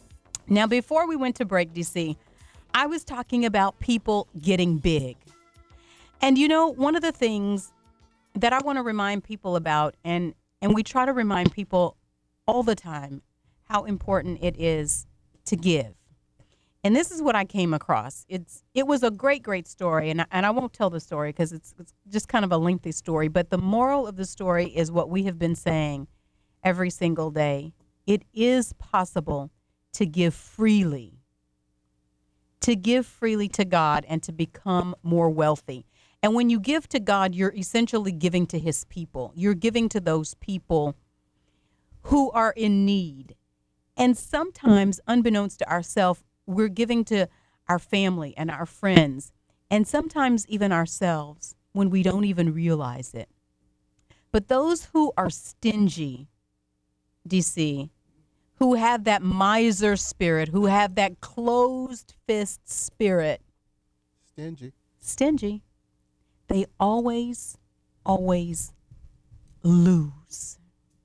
Now, before we went to break, D C, I was talking about people getting big. And, you know, one of the things that I want to remind people about, and, and we try to remind people all the time, how important it is to give. And this is what I came across. It's It was a great, great story, and I, and I won't tell the story because it's, it's just kind of a lengthy story. But the moral of the story is what we have been saying every single day. It is possible to give freely, to give freely to God and to become more wealthy. And when you give to God, you're essentially giving to his people. You're giving to those people who are in need. And sometimes, unbeknownst to ourselves, we're giving to our family and our friends, and sometimes even ourselves when we don't even realize it. But those who are stingy, D C, who have that miser spirit, who have that closed fist spirit, Stingy. Stingy, they always, always lose.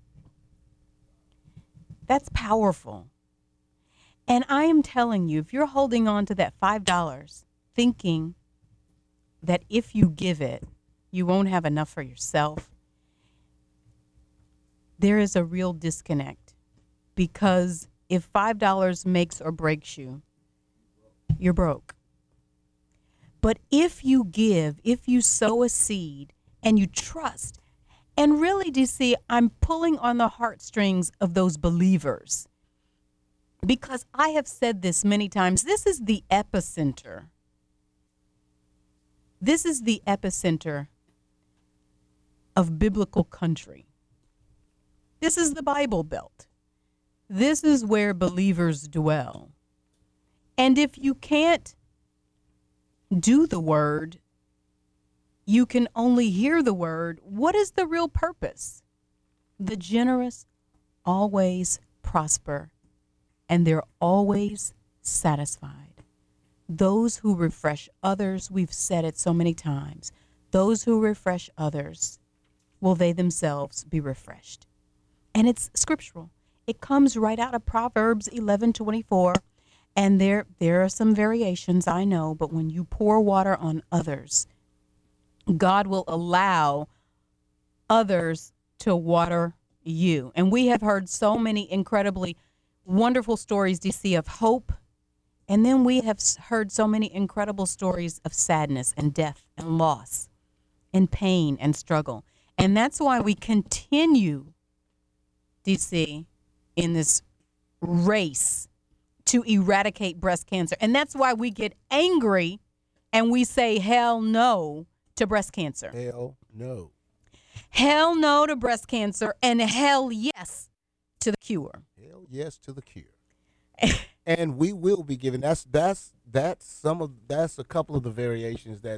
That's powerful. And I am telling you, if you're holding on to that five dollars, thinking that if you give it, you won't have enough for yourself, there is a real disconnect. Because if five dollars makes or breaks you, you're broke. But if you give, if you sow a seed and you trust, and really, D C, I'm pulling on the heartstrings of those believers. Because I have said this many times, this is the epicenter. This is the epicenter of biblical country. This is the Bible Belt. This is where believers dwell. And if you can't do the word, you can only hear the word. What is the real purpose? The generous always prosper, and they're always satisfied. Those who refresh others, we've said it so many times, those who refresh others, will they themselves be refreshed? And it's scriptural. It comes right out of Proverbs eleven twenty-four, and there there are some variations, I know, but when you pour water on others, God will allow others to water you. And we have heard so many incredibly wonderful stories, D C, of hope. And then we have heard so many incredible stories of sadness and death and loss and pain and struggle. And that's why we continue, D C, in this race to eradicate breast cancer. And that's why we get angry and we say hell no to breast cancer. Hell no. Hell no to breast cancer and hell yes to the cure. Hell yes to the cure. And we will be giving. That's that's that's some of that's a couple of the variations that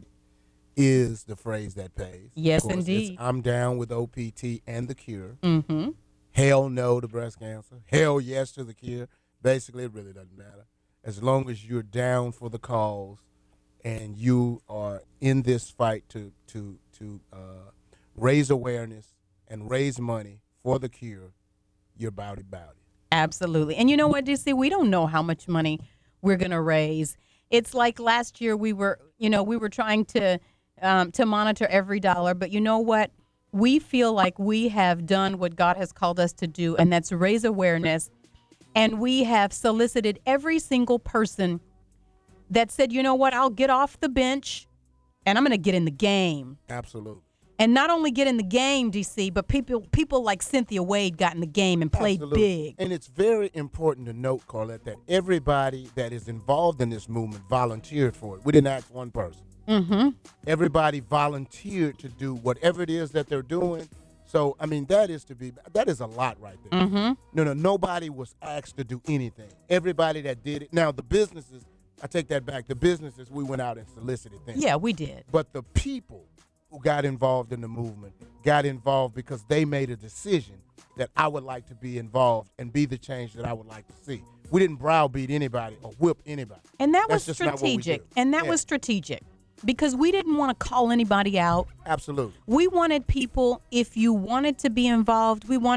is the phrase that pays. Yes, course, indeed. I'm down with O P T and the cure. Mm-hmm. Hell no to breast cancer. Hell yes to the cure. Basically, it really doesn't matter. As long as you're down for the cause and you are in this fight to to to uh, raise awareness and raise money for the cure, you're about it, about it. Absolutely. And you know what, D C? We don't know how much money we're going to raise. It's like last year we were, you know, we were trying to um, to monitor every dollar. But you know what? We feel like we have done what God has called us to do, and that's raise awareness. And we have solicited every single person that said, you know what, I'll get off the bench and I'm going to get in the game. Absolutely. And not only get in the game, D C, but people people like Cynthia Wade got in the game and played Absolutely. big. And it's very important to note, Carlette, that everybody that is involved in this movement volunteered for it. We didn't ask one person. Mm-hmm. Everybody volunteered to do whatever it is that they're doing. So, I mean, that is to be, that is a lot right there. Mm-hmm. No, no, nobody was asked to do anything. Everybody that did it. Now, the businesses, I take that back. The businesses, we went out and solicited things. Yeah, we did. But the people who got involved in the movement got involved because they made a decision that I would like to be involved and be the change that I would like to see. We didn't browbeat anybody or whip anybody. And that That's was just not what we strategic. do. And that Yeah. was strategic because we didn't want to call anybody out. Absolutely. We wanted people, if you wanted to be involved, we wanted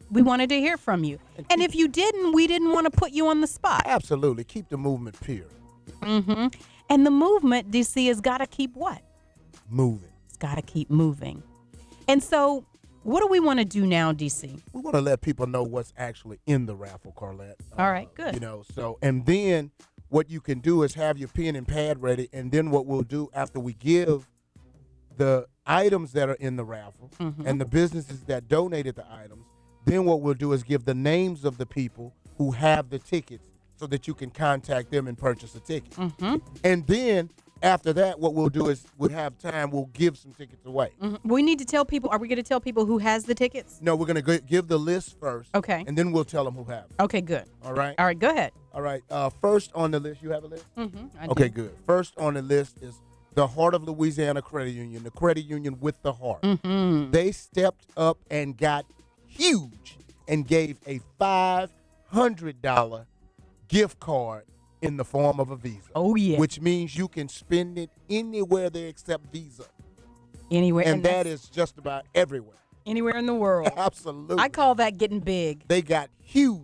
we wanted to hear from you. And if you didn't, we didn't want to put you on the spot. Absolutely. Keep the movement pure. Mm-hmm. And the movement, D C, has got to keep what? Moving. It's got to keep moving. And so what do we want to do now, D C? We want to let people know what's actually in the raffle, Carlette. Uh, All right, good. You know, so, and then what you can do is have your pen and pad ready, and then what we'll do after we give the items that are in the raffle Mhm. and the businesses that donated the items, then what we'll do is give the names of the people who have the tickets so that you can contact them and purchase a ticket. Mm-hmm. And then after that, what we'll do is we'll have time, we'll give some tickets away. Mm-hmm. We need to tell people, are we going to tell people who has the tickets? No, we're going to give the list first. Okay. And then we'll tell them who have it. Okay, good. All right? All right, go ahead. All right. Uh, first on the list, you have a list? Mm-hmm. I Okay, do. good. First on the list is the Heart of Louisiana Credit Union, the credit union with the heart. Mm-hmm. They stepped up and got huge and gave a five hundred dollars gift card in the form of a Visa. Oh, yeah. Which means you can spend it anywhere they accept Visa. Anywhere. And, and that that's is just about everywhere. anywhere in the world. Absolutely. I call that getting big. They got huge.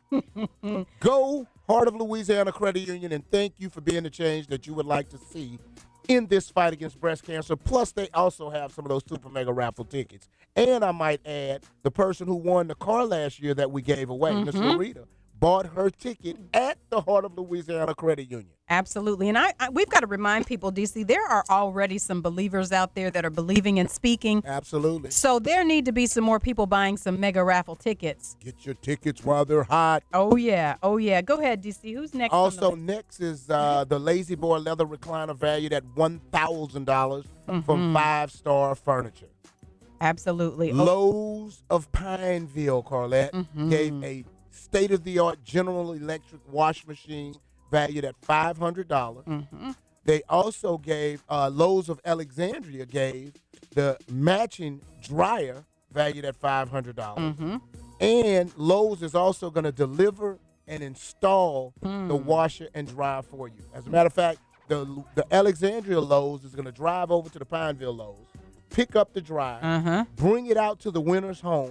Go Heart of Louisiana Credit Union, and thank you for being the change that you would like to see in this fight against breast cancer. Plus, they also have some of those super mega raffle tickets. And I might add, the person who won the car last year that we gave away, Miss Mhm. Loretta, bought her ticket at the Heart of Louisiana Credit Union. Absolutely. And I, I we've got to remind people, D C, there are already some believers out there that are believing and speaking. Absolutely. So there need to be some more people buying some mega raffle tickets. Get your tickets while they're hot. Oh, yeah. Oh, yeah. Go ahead, D C. Who's next? on the Also, list? next is uh, the Lazy Boy leather recliner valued at one thousand dollars from Mhm. Five Star Furniture. Absolutely. Oh, Lowe's of Pineville, Carlette, Mhm. gave a state-of-the-art General Electric wash machine valued at five hundred dollars. mhm. They also gave, uh, Lowe's of Alexandria gave the matching dryer valued at five hundred dollars. Mhm. And Lowe's is also going to deliver and install the Mm. washer and dryer for you. As a matter of fact, the the Alexandria Lowe's is going to drive over to the Pineville Lowe's, pick up the dryer, Uh-huh. bring it out to the winner's home,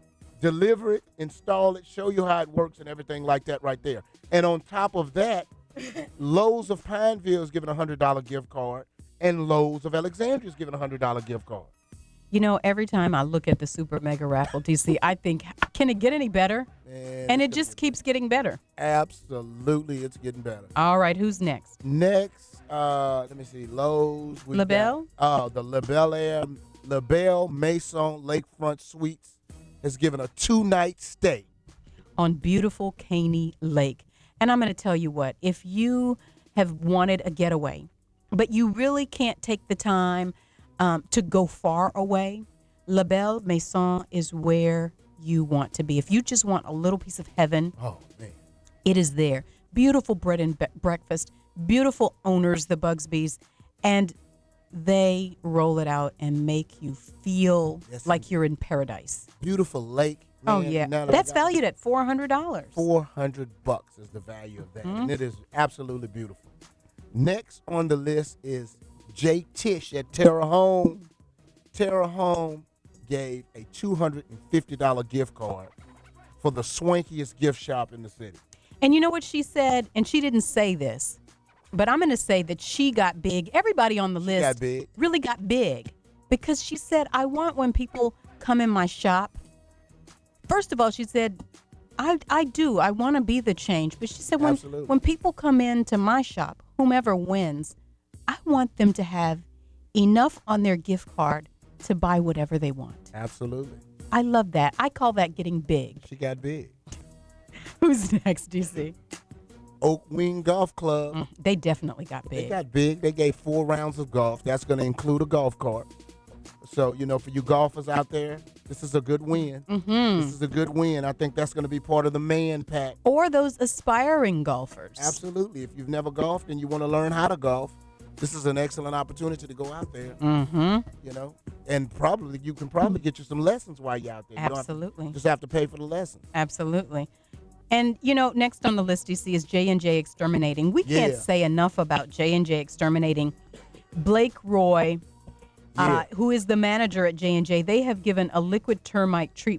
deliver it, install it, show you how it works and everything like that right there. And on top of that, Lowe's of Pineville is giving a one hundred dollars gift card, and Lowe's of Alexandria is giving a one hundred dollars gift card. You know, every time I look at the super mega raffle, D C, I think, can it get any better? Man, And it it's just keeps getting better. Absolutely, it's getting better. All right, who's next? Next, uh, let me see, Lowe's. we've LaBelle? got- Oh, the LaBelle Air, LaBelle Maison Lakefront Suites has given a two-night stay. On beautiful Caney Lake. And I'm going to tell you what, if you have wanted a getaway, but you really can't take the time um, to go far away, La Belle Maison is where you want to be. If you just want a little piece of heaven, Oh, man. it is there. Beautiful bread and be- breakfast, beautiful owners, the Bugsbys, and they roll it out and make you feel Yes, like you're in paradise. Beautiful lake. Oh, Man, yeah. now that I That's got- valued at four hundred dollars. four hundred bucks is the value of that, Mhm. and it is absolutely beautiful. Next on the list is Jay Tish at Terra Home. Terra Home gave a two hundred fifty dollars gift card for the swankiest gift shop in the city. And you know what she said? And she didn't say this, but I'm going to say that she got big. Everybody on the list got big. really got big because she said, I want when people come in my shop. First of all, she said, I, I do. I want to be the change. But she said, when, Absolutely. when people come into my shop, whomever wins, I want them to have enough on their gift card to buy whatever they want. Absolutely. I love that. I call that getting big. She got big. Who's next, D C? Oak Wing Golf Club. Mm, they definitely got big. They got big. They gave four rounds of golf. That's going to include a golf cart. So, you know, for you golfers out there, this is a good win. Mm-hmm. This is a good win. I think that's going to be part of the man pack. Or those aspiring golfers. Absolutely. If you've never golfed and you want to learn how to golf, this is an excellent opportunity to go out there. Mm-hmm. You know, and probably you can probably get you some lessons while you're out there. You don't have to- Absolutely. just have to pay for the lessons. Absolutely. And, you know, next on the list, D C, is J and J Exterminating. We can't Yeah. say enough about J and J Exterminating. Blake Roy, uh, who is the manager at J and J, they have given a liquid termite treatment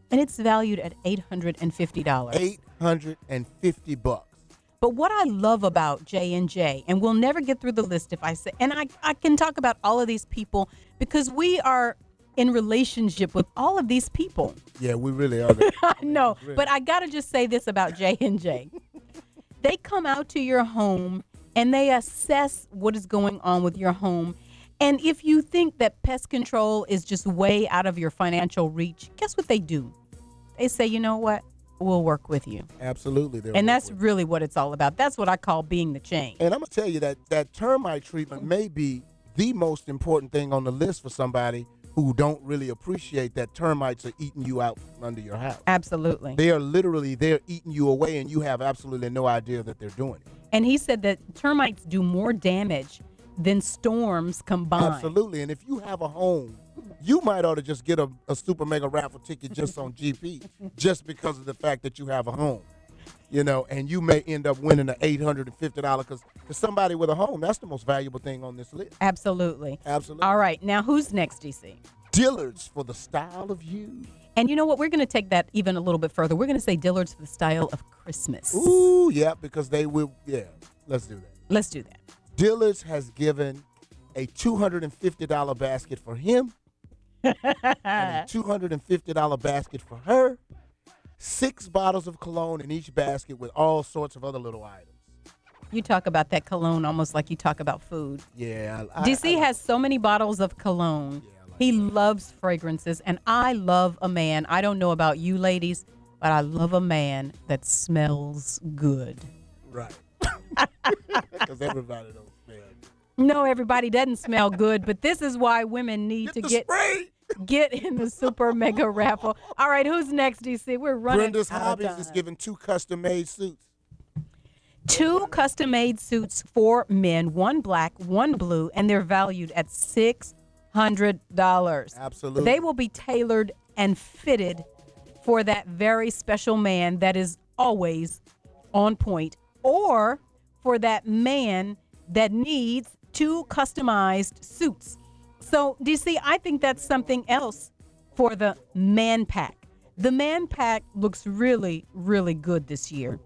and it's valued at eight hundred fifty dollars. eight hundred fifty bucks. But what I love about J and J, and we'll never get through the list if I say, and I, I can talk about all of these people because we are in relationship with all of these people. Yeah, we really are. I know, but I got to just say this about J and J. They come out to your home and they assess what is going on with your home. And if you think that pest control is just way out of your financial reach, guess what they do? They say, you know what? We'll work with you. Absolutely. And that's really what it's all about. That's what I call being the change. And I'm going to tell you that that termite treatment may be the most important thing on the list for somebody who don't really appreciate that termites are eating you out from under your house. Absolutely. They are literally, they're eating you away, and you have absolutely no idea that they're doing it. And he said that termites do more damage than storms combined. Absolutely. And if you have a home, you might ought to just get a, a super mega raffle ticket just on G P, just because of the fact that you have a home. You know, and you may end up winning an eight hundred fifty dollars because to somebody with a home, that's the most valuable thing on this list. Absolutely. Absolutely. All right. Now, who's next, D C? Dillard's for the style of you. And you know what? We're going to take that even a little bit further. We're going to say Dillard's for the style of Christmas. Ooh, yeah, because they will. Yeah, let's do that. Let's do that. Dillard's has given a two hundred fifty dollars basket for him and a two hundred fifty dollars basket for her. Six bottles of cologne in each basket with all sorts of other little items. You talk about that cologne almost like you talk about food. Yeah. I, D C I, has so many bottles of cologne. Yeah, like he that. loves fragrances, and I love a man. I don't know about you ladies, but I love a man that smells good. Right. Because everybody don't smell good. No, everybody doesn't smell good, but this is why women need get to the get spray. get in the super mega raffle. All right, who's next, D C? We're running Brenda's out of Hobbies time. is giving two custom-made suits. Two custom-made suits for men, one black, one blue, and they're valued at six hundred dollars. Absolutely. They will be tailored and fitted for that very special man that is always on point, or for that man that needs two customized suits. So, D C, I think that's something else for the Man Pack. The Man Pack looks really, really good this year.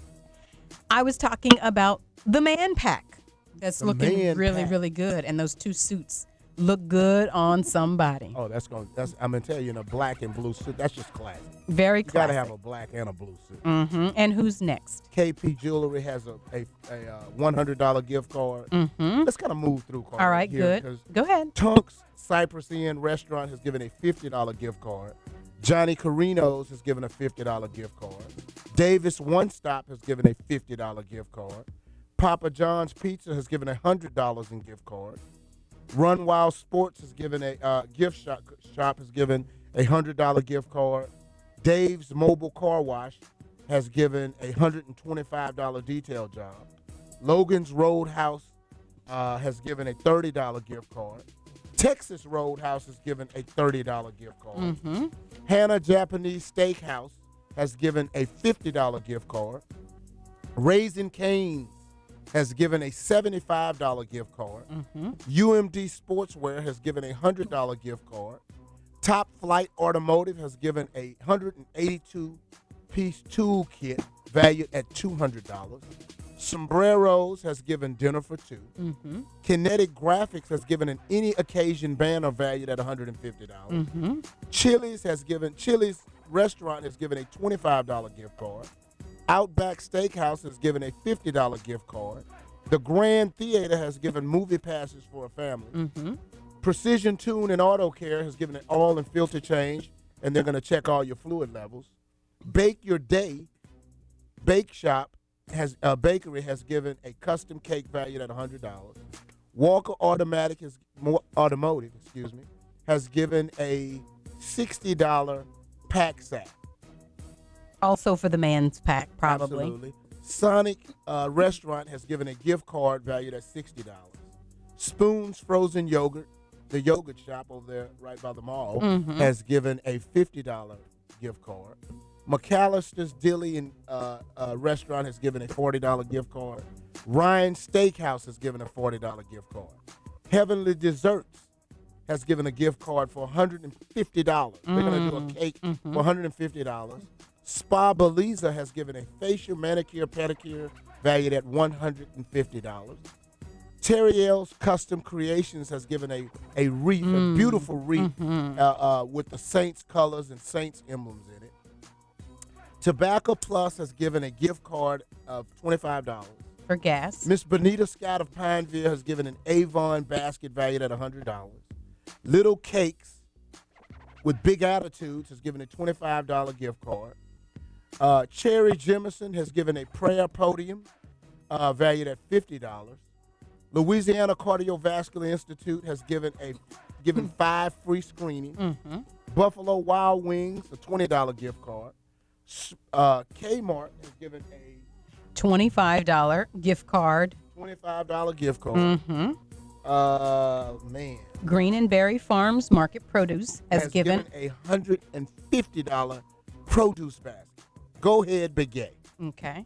I was talking about the Man Pack. That's The looking Man really, Pack. really good. And those two suits look good on somebody. Oh, that's going. That's I'm gonna tell you, in a black and blue suit. That's just classic. Very You gotta classic. have a black and a blue suit. Mm-hmm. And who's next? K P Jewelry has a a, a uh, one hundred dollars gift card. Mm-hmm. Let's kind of move through. Carl, All right, here, good. 'cause Go ahead. Tunk's Cypress Inn Restaurant has given a fifty dollars gift card. Johnny Carino's has given a fifty dollars gift card. Davis One Stop has given a fifty dollars gift card. Papa John's Pizza has given one hundred dollars in gift card. Run Wild Sports has given a uh, gift shop, shop has given a one hundred dollars gift card. Dave's Mobile Car Wash has given a one hundred twenty-five dollars detail job. Logan's Roadhouse uh, has given a thirty dollars gift card. Texas Roadhouse has given a thirty dollars gift card. Mm-hmm. Hannah Japanese Steakhouse has given a fifty dollars gift card. Raising Cane's has given a seventy-five dollars gift card. Mm-hmm. U M D Sportswear has given a one hundred dollars gift card. Top Flight Automotive has given a one hundred eighty-two piece tool kit valued at two hundred dollars. Sombreros has given dinner for two. Mm-hmm. Kinetic Graphics has given an any occasion banner valued at one hundred fifty dollars. Mm-hmm. Chili's has given Chili's Restaurant has given a twenty-five dollars gift card. Outback Steakhouse has given a fifty dollars gift card. The Grand Theater has given movie passes for a family. Mm-hmm. Precision Tune and Auto Care has given an oil and filter change, and they're going to check all your fluid levels. Bake Your Day Bake Shop has a bakery has given a custom cake valued at one hundred dollars. Walker Automatic is more automotive, excuse me, has given a sixty dollars pack sack. Also for the man's pack, probably. Absolutely. Sonic uh, Restaurant has given a gift card valued at sixty dollars. Spoon's Frozen Yogurt, the yogurt shop over there right by the mall, Mhm. has given a fifty dollars gift card. McAllister's Dilly and uh, uh, Restaurant has given a forty dollars gift card. Ryan's Steakhouse has given a forty dollars gift card. Heavenly Desserts has given a gift card for one hundred fifty dollars. They're going to do a Mm, cake mhm. for one hundred fifty dollars. Spa Beliza has given a facial manicure pedicure valued at one hundred fifty dollars. Terriel's Custom Creations has given a, a wreath, Mm, a beautiful wreath mhm. uh, uh, with the Saints colors and Saints emblems in it. Tobacco Plus has given a gift card of twenty-five dollars. For gas. Miss Bonita Scott of Pineville has given an Avon basket valued at one hundred dollars. Little Cakes with Big Attitudes has given a twenty-five dollars gift card. Uh, Cherry Jemison has given a prayer podium uh, valued at fifty dollars. Louisiana Cardiovascular Institute has given a given five free screenings. Mm-hmm. Buffalo Wild Wings, a twenty dollars gift card. S- Uh, Kmart has given a twenty-five dollars gift card. twenty-five dollars gift card. Mm-hmm. Uh, man. Green and Berry Farms Market Produce has, Has given, given a one hundred fifty dollars produce basket. Go ahead, Big Gay. Okay.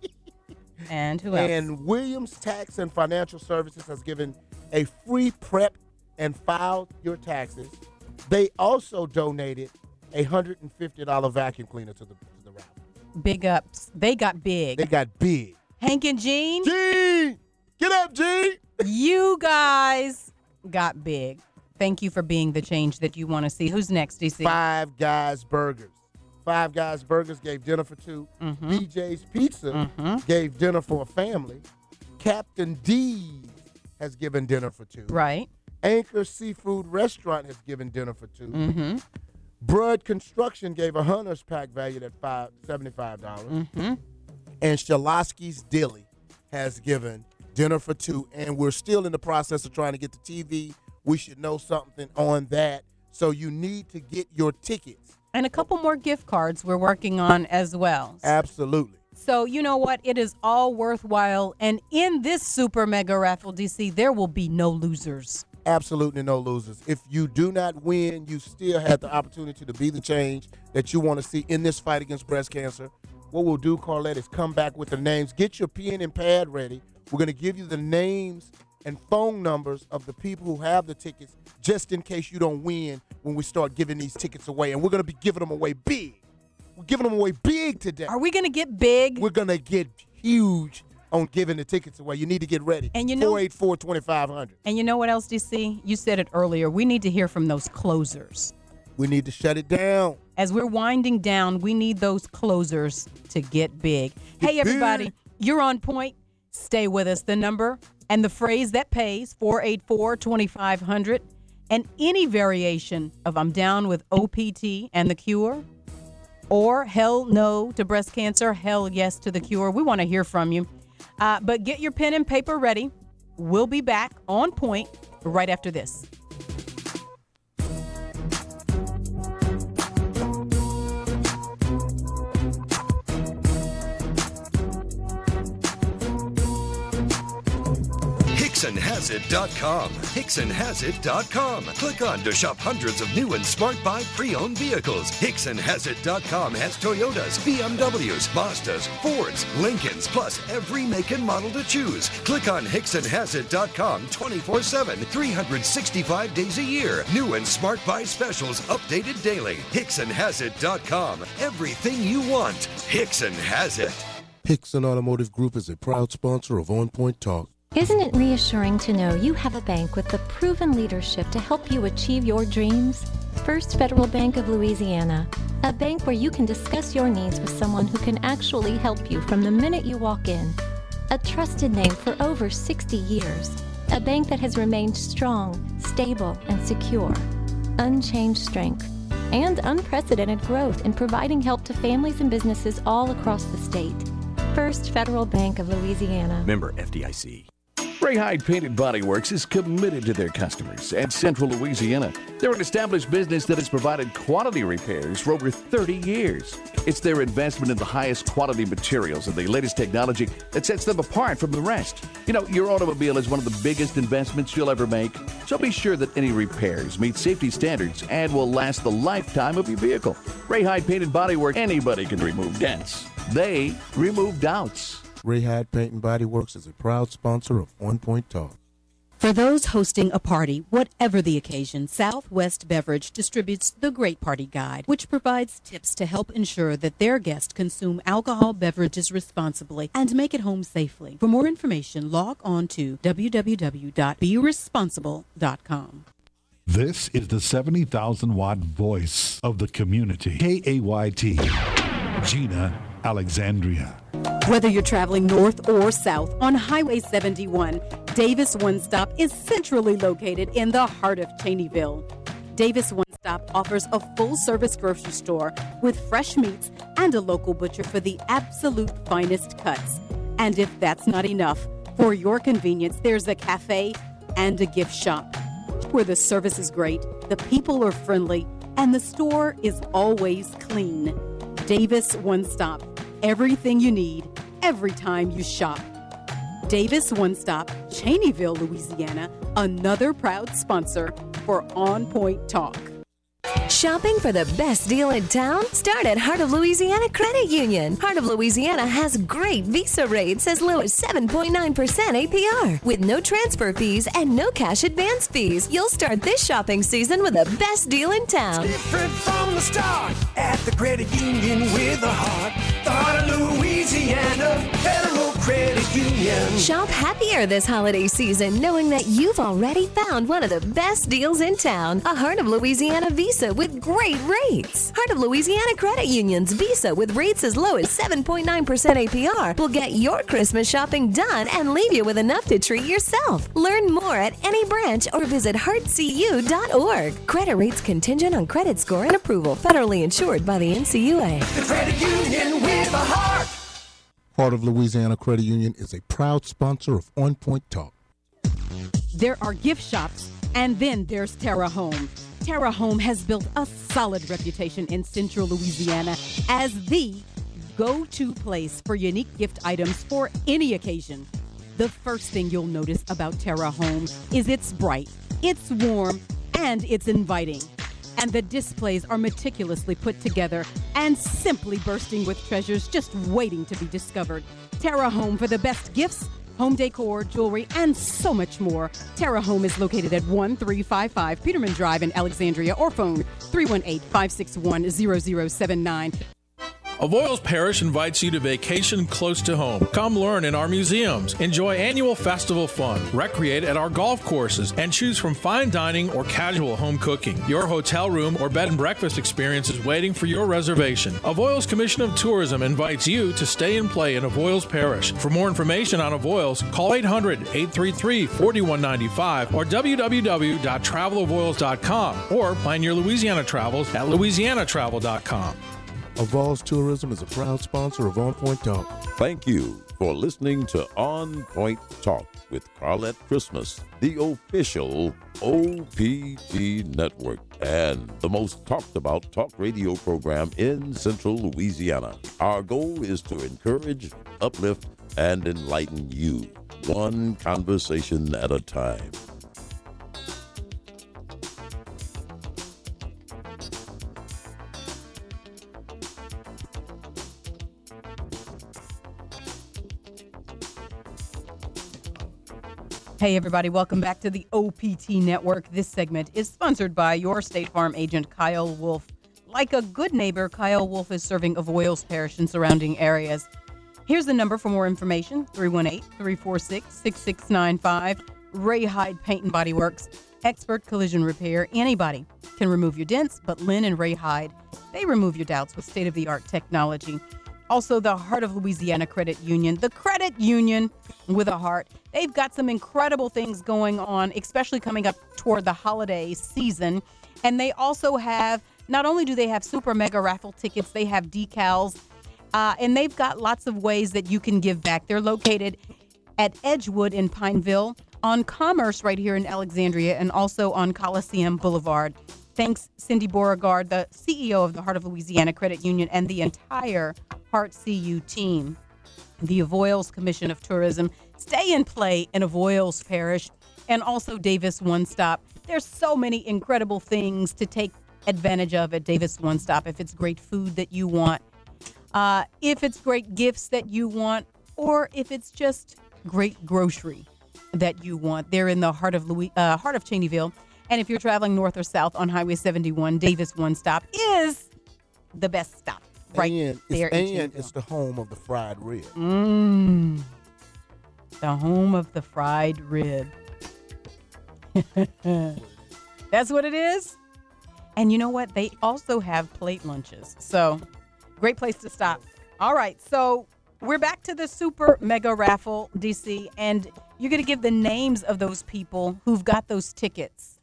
And who else? And Williams Tax and Financial Services has given a free prep and file your taxes. They also donated a one hundred fifty dollars vacuum cleaner to the to the raffle. Big ups. They got big. They got big. Hank and Gene. Gene! Get up, Gene! You guys got big. Thank you for being the change that you want to see. Who's next, D C? Five Guys Burgers. Five Guys Burgers gave dinner for two. Mhm. B J's Pizza Mhm. gave dinner for a family. Captain D's has given dinner for two. Right. Anchor Seafood Restaurant has given dinner for two. Mm-hmm. Broad Construction gave a Hunter's Pack valued at five seventy-five dollars. Mm-hmm. And Shalaski's Dilly has given dinner for two. And we're still in the process of trying to get the T V. We should know something on that. So you need to get your tickets. And a couple more gift cards we're working on as well. Absolutely. So you know what? It is all worthwhile. And in this super mega raffle, D C, there will be no losers. Absolutely no losers. If you do not win, you still have the opportunity to be the change that you want to see in this fight against breast cancer. What we'll do, Carlette, is come back with the names. Get your pen and pad ready. We're going to give you the names and phone numbers of the people who have the tickets just in case you don't win when we start giving these tickets away. And we're going to be giving them away big. We're giving them away big today. Are we going to get big? We're going to get huge on giving the tickets away. You need to get ready. And you know- four eight four, two five zero zero. And you know what else, D C? You said it earlier. We need to hear from those closers. We need to shut it down. As we're winding down, we need those closers to get big. Hey, everybody, big. you're on point. Stay with us. The number and the phrase that pays, four eight four, two five zero zero. And any variation of I'm down with O P T and the cure, or hell no to breast cancer, hell yes to the cure. We want to hear from you. Uh, but get your pen and paper ready. We'll be back on point right after this. Hickson Has It dot com. Hickson Has It dot com. Click on to shop hundreds of new and smart buy pre-owned vehicles. Hickson Has It dot com has Toyotas, B M Ws, Mazdas, Fords, Lincolns, plus every make and model to choose. Click on Hickson Has It dot com twenty-four seven, three hundred sixty-five days a year. New and smart buy specials updated daily. Hickson Has It dot com. Everything you want. Hickson has it. Hickson Automotive Group is a proud sponsor of On Point Talk. Isn't it reassuring to know you have a bank with the proven leadership to help you achieve your dreams? First Federal Bank of Louisiana, a bank where you can discuss your needs with someone who can actually help you from the minute you walk in. A trusted name for over sixty years, a bank that has remained strong, stable, and secure. Unchanged strength and unprecedented growth in providing help to families and businesses all across the state. First Federal Bank of Louisiana. Member F D I C. Ray Hyde Painted Body Works is committed to their customers and Central Louisiana. They're an established business that has provided quality repairs for over thirty years. It's their investment in the highest quality materials and the latest technology that sets them apart from the rest. You know, your automobile is one of the biggest investments you'll ever make, so be sure that any repairs meet safety standards and will last the lifetime of your vehicle. Ray Hyde Painted Body Works, anybody can remove dents. They remove doubts. Ray Hyde Paint and Body Works is a proud sponsor of On Point Talk. For those hosting a party, whatever the occasion, Southwest Beverage distributes the Great Party Guide, which provides tips to help ensure that their guests consume alcohol beverages responsibly and make it home safely. For more information, log on to w w w dot be responsible dot com. This is the seventy thousand watt voice of the community. K A Y T, Gina Alexandria. Whether you're traveling north or south on Highway seventy-one, Davis One Stop is centrally located in the heart of Cheneyville. Davis One Stop offers a full-service grocery store with fresh meats and a local butcher for the absolute finest cuts. And if that's not enough, for your convenience, there's a cafe and a gift shop where the service is great, the people are friendly, and the store is always clean. Davis One Stop. Everything you need, every time you shop. Davis One Stop, Cheneyville, Louisiana, another proud sponsor for On Point Talk. Shopping for the best deal in town? Start at Heart of Louisiana Credit Union. Heart of Louisiana has great Visa rates as low as seven point nine percent A P R with no transfer fees and no cash advance fees. You'll start this shopping season with the best deal in town. Different from the start at the credit union with a heart. The Heart of Louisiana Federal Credit Union. Shop happier this holiday season knowing that you've already found one of the best deals in town. A Heart of Louisiana Visa with great rates. Heart of Louisiana Credit Union's Visa with rates as low as seven point nine percent A P R will get your Christmas shopping done and leave you with enough to treat yourself. Learn more at any branch or visit heart c u dot org. Credit rates contingent on credit score and approval. Federally insured by the N C U A. The credit union with a heart. Heart of Louisiana Credit Union is a proud sponsor of On Point Talk. There are gift shops, and then there's Terra Home. Terra Home has built a solid reputation in central Louisiana as the go-to place for unique gift items for any occasion. The first thing you'll notice about Terra Home is it's bright, it's warm, and it's inviting. And the displays are meticulously put together and simply bursting with treasures just waiting to be discovered. Terra Home for the best gifts, home decor, jewelry, and so much more. Terra Home is located at one three five five Peterman Drive in Alexandria, or phone three one eight, five six one, zero zero seven nine. Avoyelles Parish invites you to vacation close to home. Come learn in our museums, enjoy annual festival fun, recreate at our golf courses, and choose from fine dining or casual home cooking. Your hotel room or bed and breakfast experience is waiting for your reservation. Avoyelles Commission of Tourism invites you to stay and play in Avoyelles Parish. For more information on Avoyelles, call eight hundred, eight three three, four one nine five or w w w dot travel avoyelles dot com or plan your Louisiana travels at louisiana travel dot com. Avoyelles Tourism is a proud sponsor of On Point Talk. Thank you for listening to On Point Talk with Carlette Christmas, the official O P T network and the most talked about talk radio program in central Louisiana. Our goal is to encourage, uplift, and enlighten you, one conversation at a time. Hey, everybody. Welcome back to the O P T Network. This segment is sponsored by your State Farm agent, Kyle Wolf. Like a good neighbor, Kyle Wolf is serving Avoyelles Parish and surrounding areas. Here's the number for more information, three one eight, three four six, six six nine five. Ray Hyde Paint and Body Works, expert collision repair. Anybody can remove your dents, but Lynn and Ray Hyde, they remove your doubts with state-of-the-art technology. Also, the Heart of Louisiana Credit Union, the credit union with a heart. They've got some incredible things going on, especially coming up toward the holiday season. And they also have, not only do they have super mega raffle tickets, they have decals, uh, and they've got lots of ways that you can give back. They're located at Edgewood in Pineville, on Commerce right here in Alexandria, and also on Coliseum Boulevard. Thanks, Cindy Beauregard, the C E O of the Heart of Louisiana Credit Union, and the entire Heart C U team. The Avoyelles Commission of Tourism. Stay and play in Avoyelles Parish, and also Davis One Stop. There's so many incredible things to take advantage of at Davis One Stop. If it's great food that you want, uh, if it's great gifts that you want, or if it's just great grocery. that you want. They're in the heart of Louis, uh, heart of Cheneyville. And if you're traveling north or south on Highway seventy-one, Davis One Stop is the best stop right and there it's, in and Cheneyville. it's the home of the fried rib. Mmm. The home of the fried rib. That's what it is. And you know what? They also have plate lunches. So, great place to stop. All right. So, we're back to the super mega raffle, D C. And you're going to give the names of those people who've got those tickets.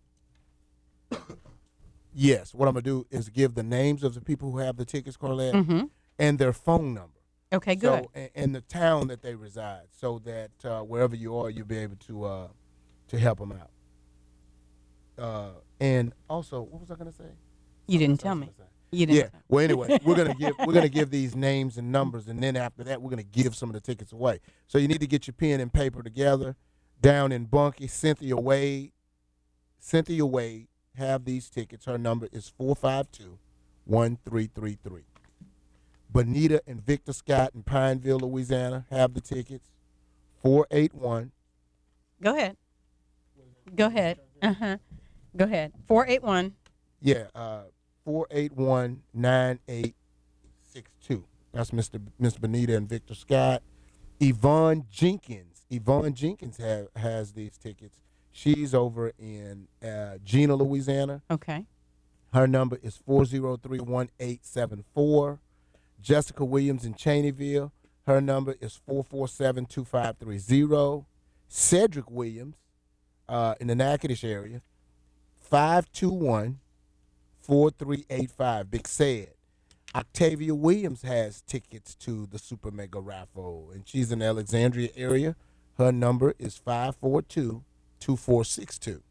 Yes. What I'm going to do is give the names of the people who have the tickets, Carlette, Mm-hmm. and their phone number. Okay, good. So, and, and the town that they reside, so that uh, wherever you are, you'll be able to uh, to help them out. Uh, and also, what was I going to say? You didn't tell me. You didn't. Yeah. Well, anyway, we're gonna give we're gonna give these names and numbers, and then after that, we're gonna give some of the tickets away. So you need to get your pen and paper together. Down in Bunkie, Cynthia Wade. Cynthia Wade have these tickets. Her number is four five two, one three three three. Bonita and Victor Scott in Pineville, Louisiana, have the tickets. four eight one. Go ahead. Go ahead. Uh huh. Go ahead. four eight one. Yeah. Uh, four eight one, nine eight six two. That's Mister Miss Bonita and Victor Scott. Yvonne Jenkins. Yvonne Jenkins have, has these tickets. She's over in uh, Gina, Louisiana. Okay. Her number is four zero three, one eight seven four. Jessica Williams in Cheneyville. Her number is four four seven, two five three zero. Cedric Williams uh, in the Natchitoches area, five two one, four three eight five. Big Said. Octavia Williams has tickets to the Super Mega Raffle, and she's in the Alexandria area. Her number is five four two, two four six two.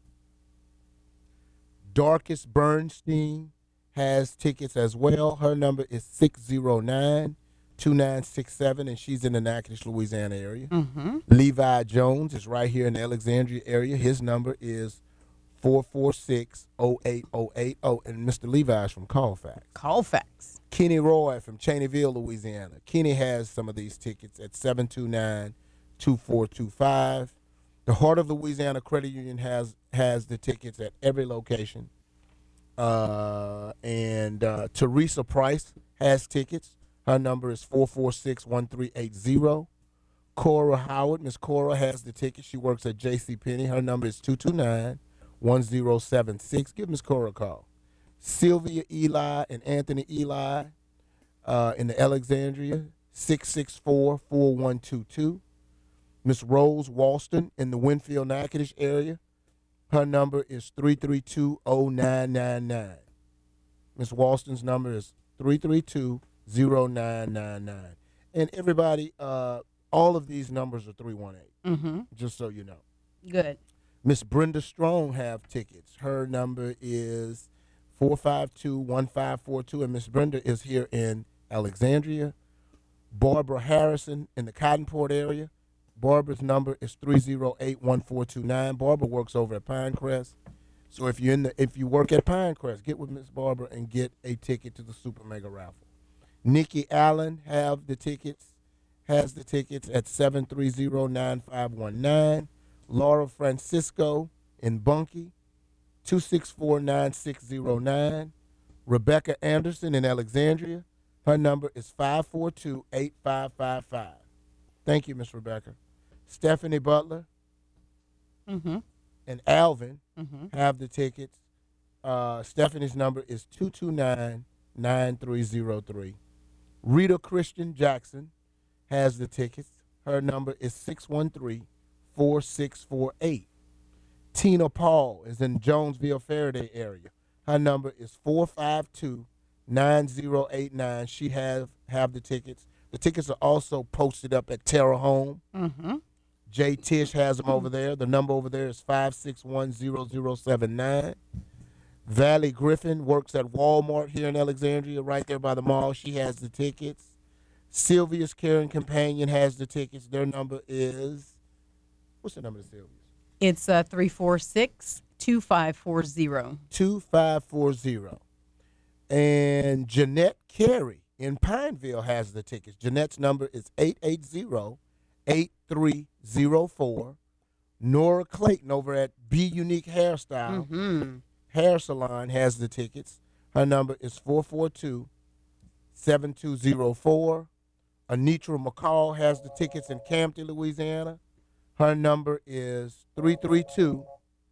Darkest Bernstein has tickets as well. Her number is six zero nine, two nine six seven, and she's in the Natchitoches, Louisiana area. Mm-hmm. Levi Jones is right here in the Alexandria area. His number is four four six, oh eight oh eight. Oh, and Mister Levi is from Colfax. Colfax. Kenny Roy from Cheneyville, Louisiana. Kenny has some of these tickets at seven two nine, two four two five. The Heart of Louisiana Credit Union has has the tickets at every location. Uh, and uh, Teresa Price has tickets. Her number is four four six, one three eight zero. Cora Howard, Miss Cora has the ticket. She works at JCPenney. Her number is two two nine, one zero seven six. Give Miss Cora a call. Sylvia Eli and Anthony Eli uh, in the Alexandria, six six four, four one two two. Miss Rose Walston in the Winfield Natchitoches area. Her number is three three two, oh nine nine nine. Miss Walston's number is three three two, oh nine nine nine. And everybody, uh, all of these numbers are three one eight, Mm-hmm. just so you know. Good. Miss Brenda Strong have tickets. Her number is four five two, one five four two, and Miss Brenda is here in Alexandria. Barbara Harrison in the Cottonport area. Barbara's number is three zero eight, one four two nine. Barbara works over at Pinecrest. So if you're in the if you work at Pinecrest, get with Miss Barbara and get a ticket to the Super Mega Raffle. Nikki Allen have the tickets, has the tickets at seven three zero, nine five one nine. Laura Francisco in Bunkie, two six four, nine six zero nine. Rebecca Anderson in Alexandria. Her number is five four two, eight five five five. Thank you, Miss Rebecca. Stephanie Butler Mm-hmm. and Alvin Mm-hmm. have the tickets. Uh, Stephanie's number is two two nine, nine three zero three. Rita Christian Jackson has the tickets. Her number is six one three, four six four eight. Tina Paul is in Jonesville, Faraday area. Her number is four five two, nine zero eight nine. She have have the tickets. The tickets are also posted up at Terra Home. Mm-hmm. Jay Tish has them over there. The number over there is five six one, zero zero seven nine. Valley Griffin works at Walmart here in Alexandria, right there by the mall. She has the tickets. Sylvia's Caring Companion has the tickets. Their number is, what's the number of Sylvia's? It's uh, three four six, two five four zero. two five four zero. And Jeanette Carey in Pineville has the tickets. Jeanette's number is eight eight zero, eight three zero four. Nora Clayton over at Be Unique Hairstyle Mm-hmm. Hair Salon has the tickets. Her number is four four two, seven two zero four. Anitra McCall has the tickets in Campton, Louisiana. Her number is three three two,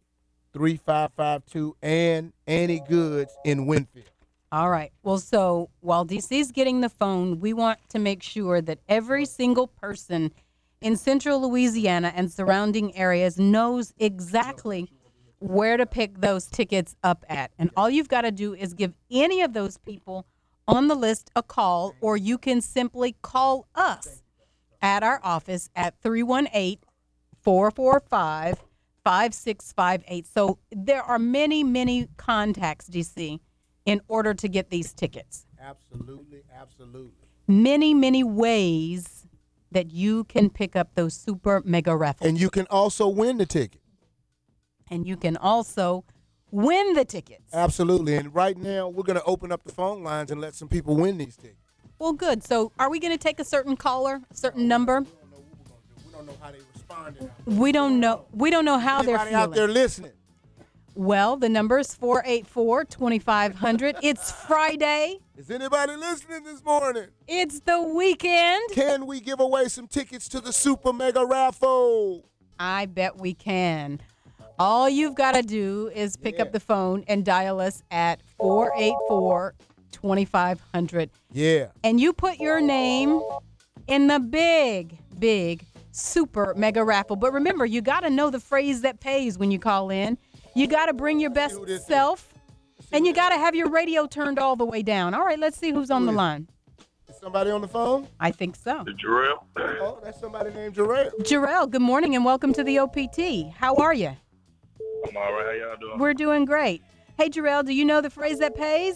three five five two. And Annie Goods in Winfield. All right. Well, so while D C's getting the phone, we want to make sure that every single person in central Louisiana and surrounding areas knows exactly where to pick those tickets up at. And all you've got to do is give any of those people on the list a call, or you can simply call us at our office at three one eight, four four five, five six five eight. So there are many, many contacts, D C, in order to get these tickets. Absolutely, absolutely. Many, many ways that you can pick up those super mega raffles. And you can also win the ticket. And you can also win the tickets. Absolutely. And right now, we're going to open up the phone lines and let some people win these tickets. Well, good. So are we going to take a certain caller, a certain number? We don't know how they responded. We don't know. We don't know how Anybody they're feeling. out there listening? Well, the number is four eight four, two five zero zero. It's Friday. Is anybody listening this morning? It's the weekend. Can we give away some tickets to the Super Mega Raffle? I bet we can. All you've got to do is pick Yeah. up the phone and dial us at four eight four, two five zero zero. Yeah. And you put your name in the big, big Super Mega Raffle. But remember, you got to know the phrase that pays when you call in. You got to bring your best self, and you got to have your radio turned all the way down. All right, let's see who's on the line. Is somebody on the phone? I think so. Jarrell. Oh, that's somebody named Jarrell. Jarrell, good morning and welcome to the O P T. How are you? I'm all right. How y'all doing? We're doing great. Hey, Jarrell, do you know the phrase that pays?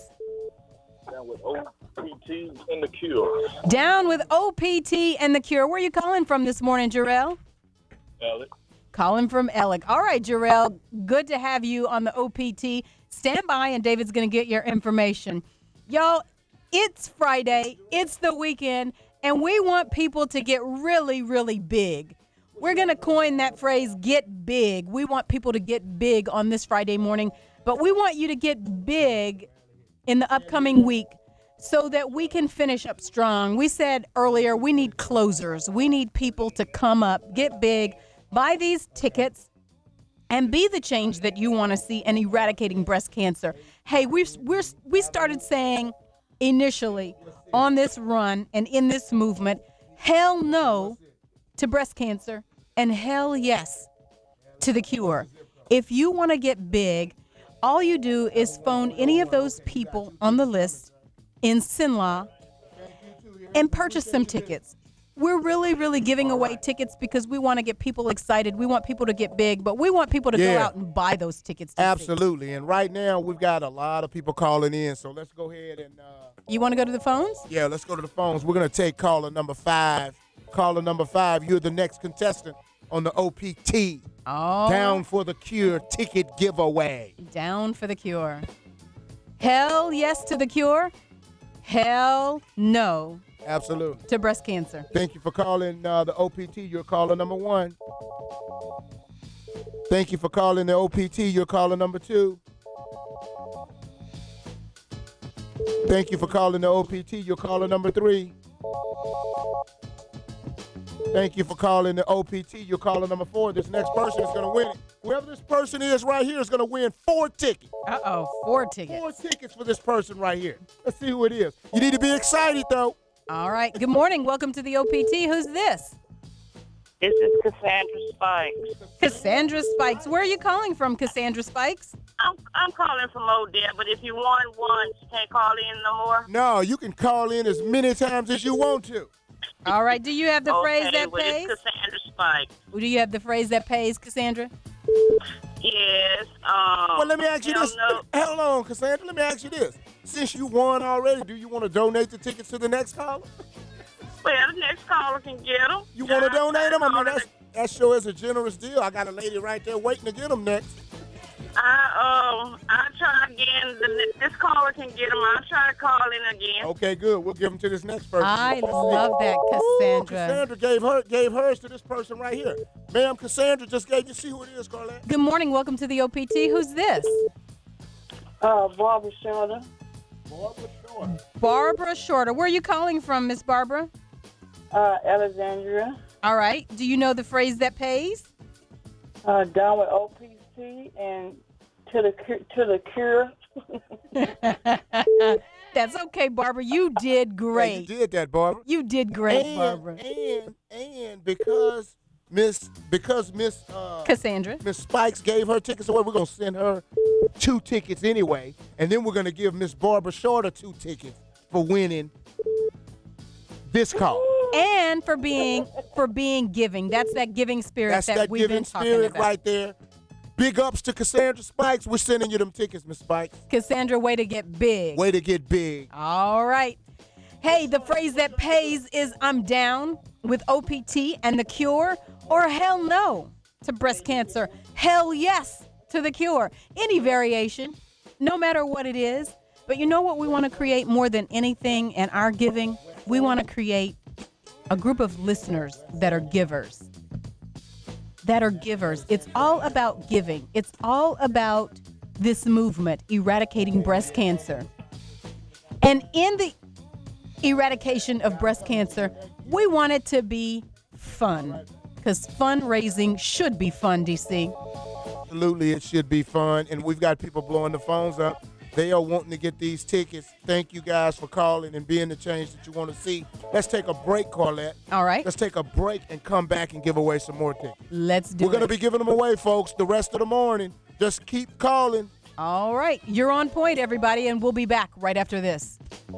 Down with O P T and the Cure. Down with O P T and the Cure. Where are you calling from this morning, Jarrell? Alex. Calling from Ellick. All right, Jarrell, good to have you on the O P T. Stand by, and David's going to get your information. Y'all, it's Friday. It's the weekend, and we want people to get really, really big. We're going to coin that phrase, get big. We want people to get big on this Friday morning, but we want you to get big in the upcoming week so that we can finish up strong. We said earlier we need closers. We need people to come up, get big, buy these tickets, and be the change that you want to see in eradicating breast cancer. Hey, we we're we started saying initially on this run and in this movement, hell no to breast cancer and hell yes to the cure. If you want to get big, all you do is phone any of those people on the list in Sinlaw and purchase some tickets. We're really, really giving away tickets because we want to get people excited. We want people to get big, but we want people to Yeah. go out and buy those tickets. To Absolutely. And right now, we've got a lot of people calling in, so let's go ahead and... Uh, you want to go to the phones? Yeah, let's go to the phones. We're going to take caller number five. Caller number five, you're the next contestant on the O P T. Oh. Down for the Cure ticket giveaway. Down for the cure. Hell yes to the cure. Hell no Absolutely. to breast cancer. Thank you for calling uh, the O P T. You're caller number one. Thank you for calling the O P T. You're caller number two. Thank you for calling the O P T. You're caller number three. Thank you for calling the O P T. You're caller number four. This next person is going to win it. Whoever this person is right here is going to win four tickets. Uh-oh, four tickets. Four tickets for this person right here. Let's see who it is. You need to be excited, though. All right. Good morning. Welcome to the O P T. Who's this? This is Cassandra Spikes. Cassandra Spikes. Where are you calling from, Cassandra Spikes? I'm I'm calling from Odell, but if you want one, you can't call in no more. No, you can call in as many times as you want to. All right. Do you have the okay, phrase that well, pays? It's Cassandra Spikes. Do you have the phrase that pays, Cassandra? Yes. Um, Well, let me ask you this. no. Hold on, Cassandra. Let me ask you this. Since you won already, do you want to donate the tickets to the next caller? Well, the next caller can get them. You want to donate them? I mean, that's, that sure is a generous deal. I got a lady right there waiting to get them next. I um I'll try again. The, this caller can get them. I'll try to call in again. Okay, good. We'll give them to this next person. I love that, Cassandra. Cassandra gave her gave hers to this person right here. Ma'am, Cassandra just gave you. See who it is, Carlette? Good morning. Welcome to the O P T. Who's this? Uh, Barbara Shorter. Barbara Shorter. Barbara Shorter. Where are you calling from, Miss Barbara? Uh, Alexandria. All right. Do you know the phrase that pays? Uh, down with O P T and to the cu- to the cure. That's okay, Barbara. You did great. Yeah, you did that, Barbara. You did great, and, Barbara. And and because Miss because Miss uh, Cassandra Miss Spikes gave her tickets away, we're gonna send her two tickets anyway, and then we're gonna give Miss Barbara Shorter two tickets for winning this call. And for being for being giving. That's that giving spirit That's that, that we've giving been talking spirit about. right there. Big ups to Cassandra Spikes. We're sending you them tickets, Miss Spikes. Cassandra, way to get big. Way to get big. All right. Hey, the phrase that pays is I'm down with O P T and the cure, or hell no to breast cancer. Hell yes to the cure. Any variation, no matter what it is. But you know what we want to create more than anything in our giving? We want to create a group of listeners that are givers. That are givers. It's all about giving. It's all about this movement, eradicating breast cancer. And in the eradication of breast cancer, we want it to be fun, because fundraising should be fun, D C. Absolutely, it should be fun. And we've got people blowing the phones up. They are wanting to get these tickets. Thank you guys for calling and being the change that you want to see. Let's take a break, Carlette. All right. Let's take a break and come back and give away some more tickets. Let's do We're going to it. be giving them away, folks, the rest of the morning. Just keep calling. All right. You're on point, everybody, and we'll be back right after this.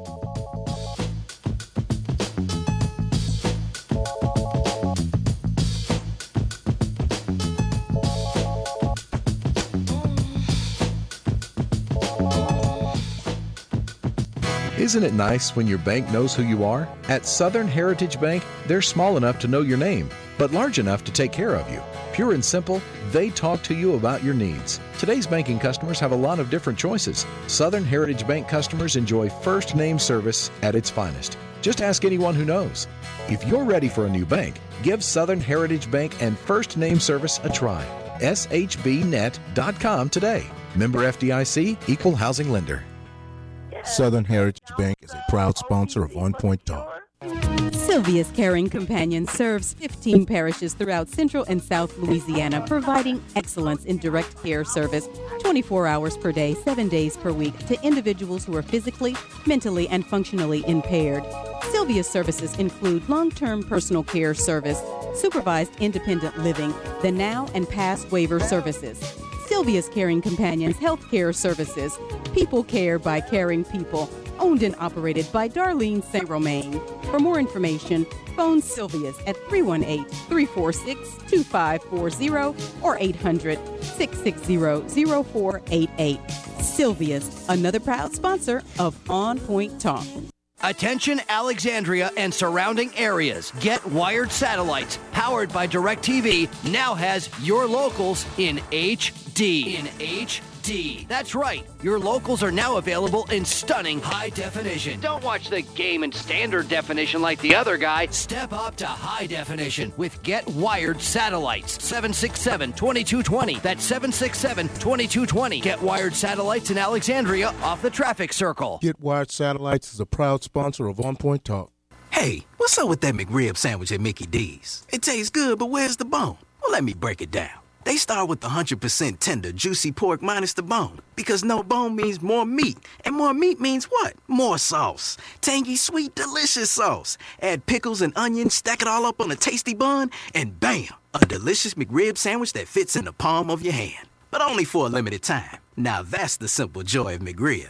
Isn't it nice when your bank knows who you are? At Southern Heritage Bank, they're small enough to know your name, but large enough to take care of you. Pure and simple, they talk to you about your needs. Today's banking customers have a lot of different choices. Southern Heritage Bank customers enjoy first name service at its finest. Just ask anyone who knows. If you're ready for a new bank, give Southern Heritage Bank and first name service a try. S H B net dot com today. Member F D I C, Equal Housing Lender. Southern Heritage Bank is a proud sponsor of On Point Talk. Sylvia's Caring Companion serves fifteen parishes throughout Central and South Louisiana, providing excellence in direct care service twenty-four hours per day, seven days per week to individuals who are physically, mentally, and functionally impaired. Sylvia's services include long-term personal care service, supervised independent living, the now and past waiver services. Sylvia's Caring Companions Health Care Services, people care by caring people, owned and operated by Darlene Saint Romain. For more information, phone Sylvia's at three one eight, three four six, two five four zero or eight hundred, six six zero, zero four eight eight. Sylvia's, another proud sponsor of On Point Talk. Attention Alexandria and surrounding areas. Get Wired Satellites, powered by DirecTV, now has your locals in H D. In H D. That's right. Your locals are now available in stunning high definition. Don't watch the game in standard definition like the other guy. Step up to high definition with Get Wired Satellites. seven six seven, two two two zero. That's seven six seven, two two two zero. Get Wired Satellites in Alexandria off the traffic circle. Get Wired Satellites is a proud sponsor of On Point Talk. Hey, what's up with that McRib sandwich at Mickey D's? It tastes good, but where's the bone? Well, let me break it down. They start with the one hundred percent tender, juicy pork minus the bone. Because no bone means more meat. And more meat means what? More sauce. Tangy, sweet, delicious sauce. Add pickles and onions, stack it all up on a tasty bun, and bam! A delicious McRib sandwich that fits in the palm of your hand. But only for a limited time. Now that's the simple joy of McRib.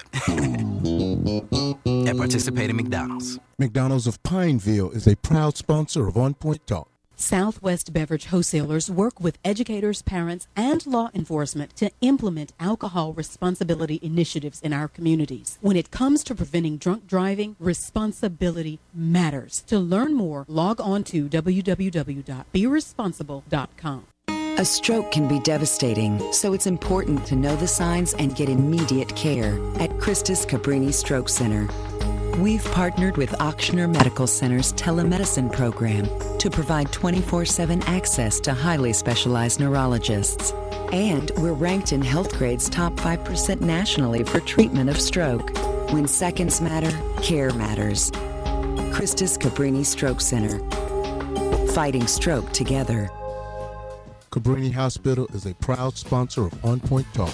At participating McDonald's. McDonald's of Pineville is a proud sponsor of On Point Talk. Southwest Beverage Wholesalers work with educators, parents, and law enforcement to implement alcohol responsibility initiatives in our communities. When it comes to preventing drunk driving, responsibility matters. To learn more, log on to w w w dot be responsible dot com. A stroke can be devastating, so it's important to know the signs and get immediate care at Christus Cabrini Stroke Center. We've partnered with Ochsner Medical Center's telemedicine program to provide twenty-four seven access to highly specialized neurologists. And we're ranked in Healthgrade's top five percent nationally for treatment of stroke. When seconds matter, care matters. Christus Cabrini Stroke Center. Fighting stroke together. Cabrini Hospital is a proud sponsor of On Point Talk.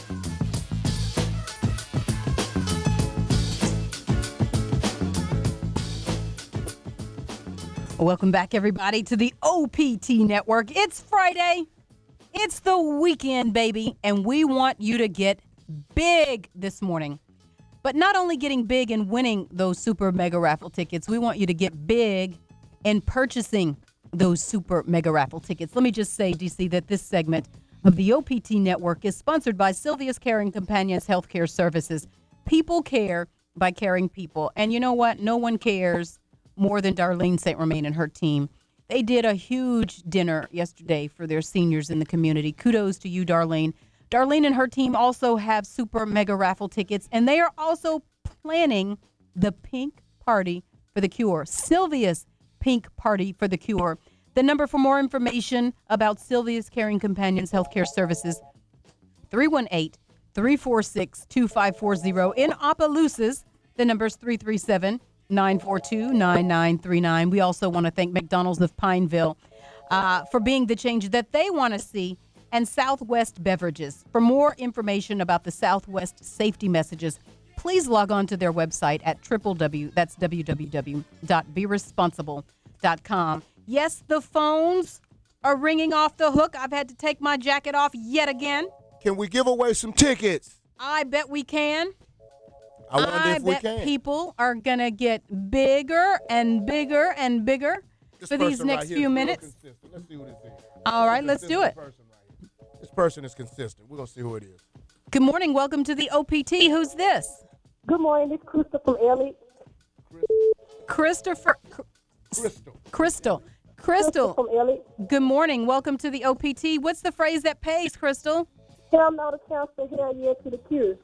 Welcome back, everybody, to the O P T Network. It's Friday. It's the weekend, baby, and we want you to get big this morning. But not only getting big and winning those super mega raffle tickets, we want you to get big in purchasing those super mega raffle tickets. Let me just say, D C, that this segment of the O P T Network is sponsored by Sylvia's Caring Companions Healthcare Services. People care by caring people. And you know what? No one cares more than Darlene Saint Romain and her team. They did a huge dinner yesterday for their seniors in the community. Kudos to you, Darlene. Darlene and her team also have super mega raffle tickets, and they are also planning the Pink Party for the Cure. Sylvia's Pink Party for the Cure. The number for more information about Sylvia's Caring Companions Healthcare Services, three one eight, three four six, two five four zero. In Opelousas, the number is three three seven, nine four two, nine nine three nine. We also want to thank McDonald's of Pineville uh, for being the change that they want to see, and Southwest Beverages. For more information about the Southwest safety messages, please log on to their website at www, that's w w w dot be responsible dot com. Yes, the phones are ringing off the hook. I've had to take my jacket off yet again. Can we give away some tickets? I bet we can. I wonder I if we bet can. people are going to get bigger and bigger and bigger This for these person next right here few is real minutes. consistent. Let's see who this is. All right, This let's is do the it. person right here. This person is consistent. We're going to see who it is. Good morning. Welcome to the O P T. Who's this? Good morning. This is Crystal from Ellie. Christopher. Crystal. Crystal. Crystal. from Ellie. Good morning. Welcome to the O P T. What's the phrase that pays, Crystal? Hell no to cancer, hell yeah to the cure.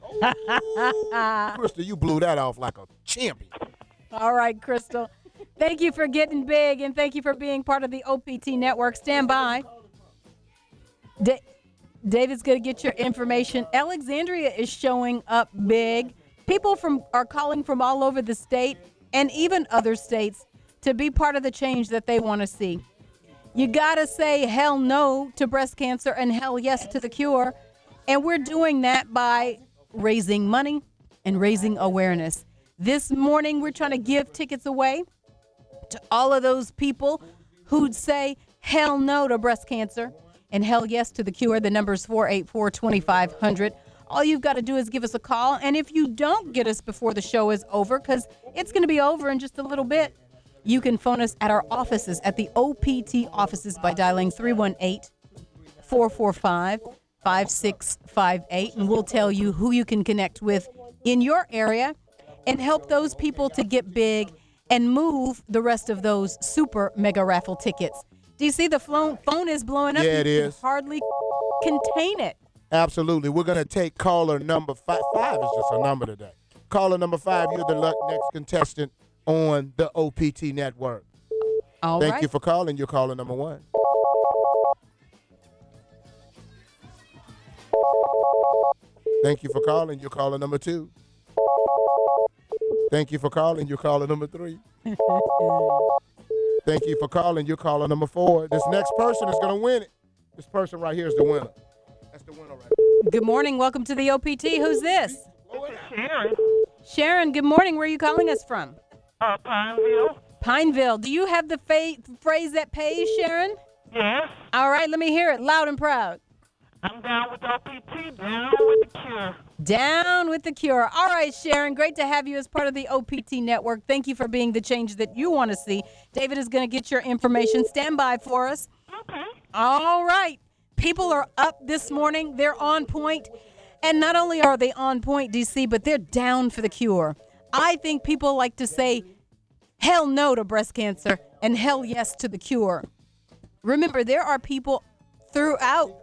Crystal, you blew that off like a champion. All right, Crystal. Thank you for getting big, and thank you for being part of the O P T Network. Stand by. Da- David's going to get your information. Alexandria is showing up big. People from are calling from all over the state and even other states to be part of the change that they want to see. You got to say hell no to breast cancer and hell yes to the cure. And we're doing that by raising money and raising awareness. This morning, we're trying to give tickets away to all of those people who'd say hell no to breast cancer and hell yes to the cure. The number is four eight four, two five zero zero. All you've got to do is give us a call. And if you don't get us before the show is over, because it's going to be over in just a little bit, you can phone us at our offices, at the O P T offices, by dialing three one eight, four four five, five six five eight. And we'll tell you who you can connect with in your area and help those people to get big and move the rest of those super mega raffle tickets. Do you see the phone, phone is blowing up? Yeah, it You can is. hardly contain it. Absolutely. We're going to take caller number five. Five is just a number today. Caller number five, you're the luck next contestant on the O P T Network. All Thank right. you for calling. You're caller number one. Thank you for calling. You're caller number two. Thank you for calling. You're caller number three. Thank you for calling. You're caller number four. This next person is going to win it. This person right here is the winner. That's the winner right here. Good morning. Welcome to the O P T. Who's this? Sharon. Sharon, good morning. Where are you calling us from? Uh, Pineville. Pineville. Do you have the fa- phrase that pays, Sharon? Yes. All right, let me hear it loud and proud. I'm down with O P T, down with the cure. Down with the cure. All right, Sharon, great to have you as part of the O P T Network. Thank you for being the change that you want to see. David is going to get your information. Stand by for us. Okay. All right. People are up this morning. They're on point. And not only are they on point, D C, but they're down for the cure. I think people like to say hell no to breast cancer and hell yes to the cure. Remember, there are people throughout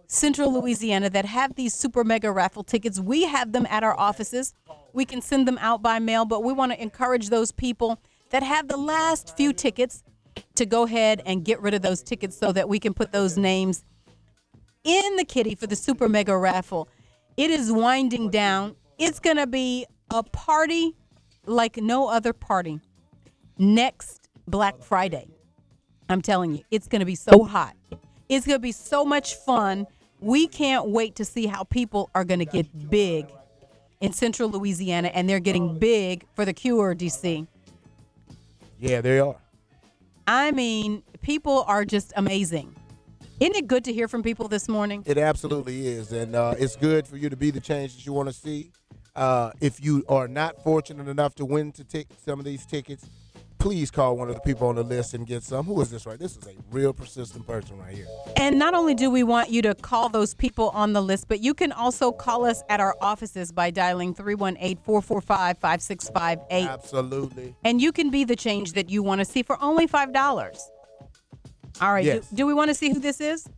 Central Louisiana that have these super mega raffle tickets. We have them at our offices. We can send them out by mail, but we want to encourage those people that have the last few tickets to go ahead and get rid of those tickets so that we can put those names in the kitty for the super mega raffle. It is winding down. It's going to be a party like no other party next Black Friday. I'm telling you, it's going to be so hot. It's going to be so much fun. We can't wait to see how people are going to get big in Central Louisiana, and they're getting big for the Cure, D C. Yeah, they are. I mean, people are just amazing. Isn't it good to hear from people this morning? It absolutely is, and uh, it's good for you to be the change that you want to see. Uh, if you are not fortunate enough to win to take some of these tickets, please call one of the people on the list and get some. Who is this right? This is a real persistent person right here. And not only do we want you to call those people on the list, but you can also call us at our offices by dialing three one eight, four four five, five six five eight. Absolutely. And you can be the change that you want to see for only five dollars. All right. Yes. Do, do we want to see who this is?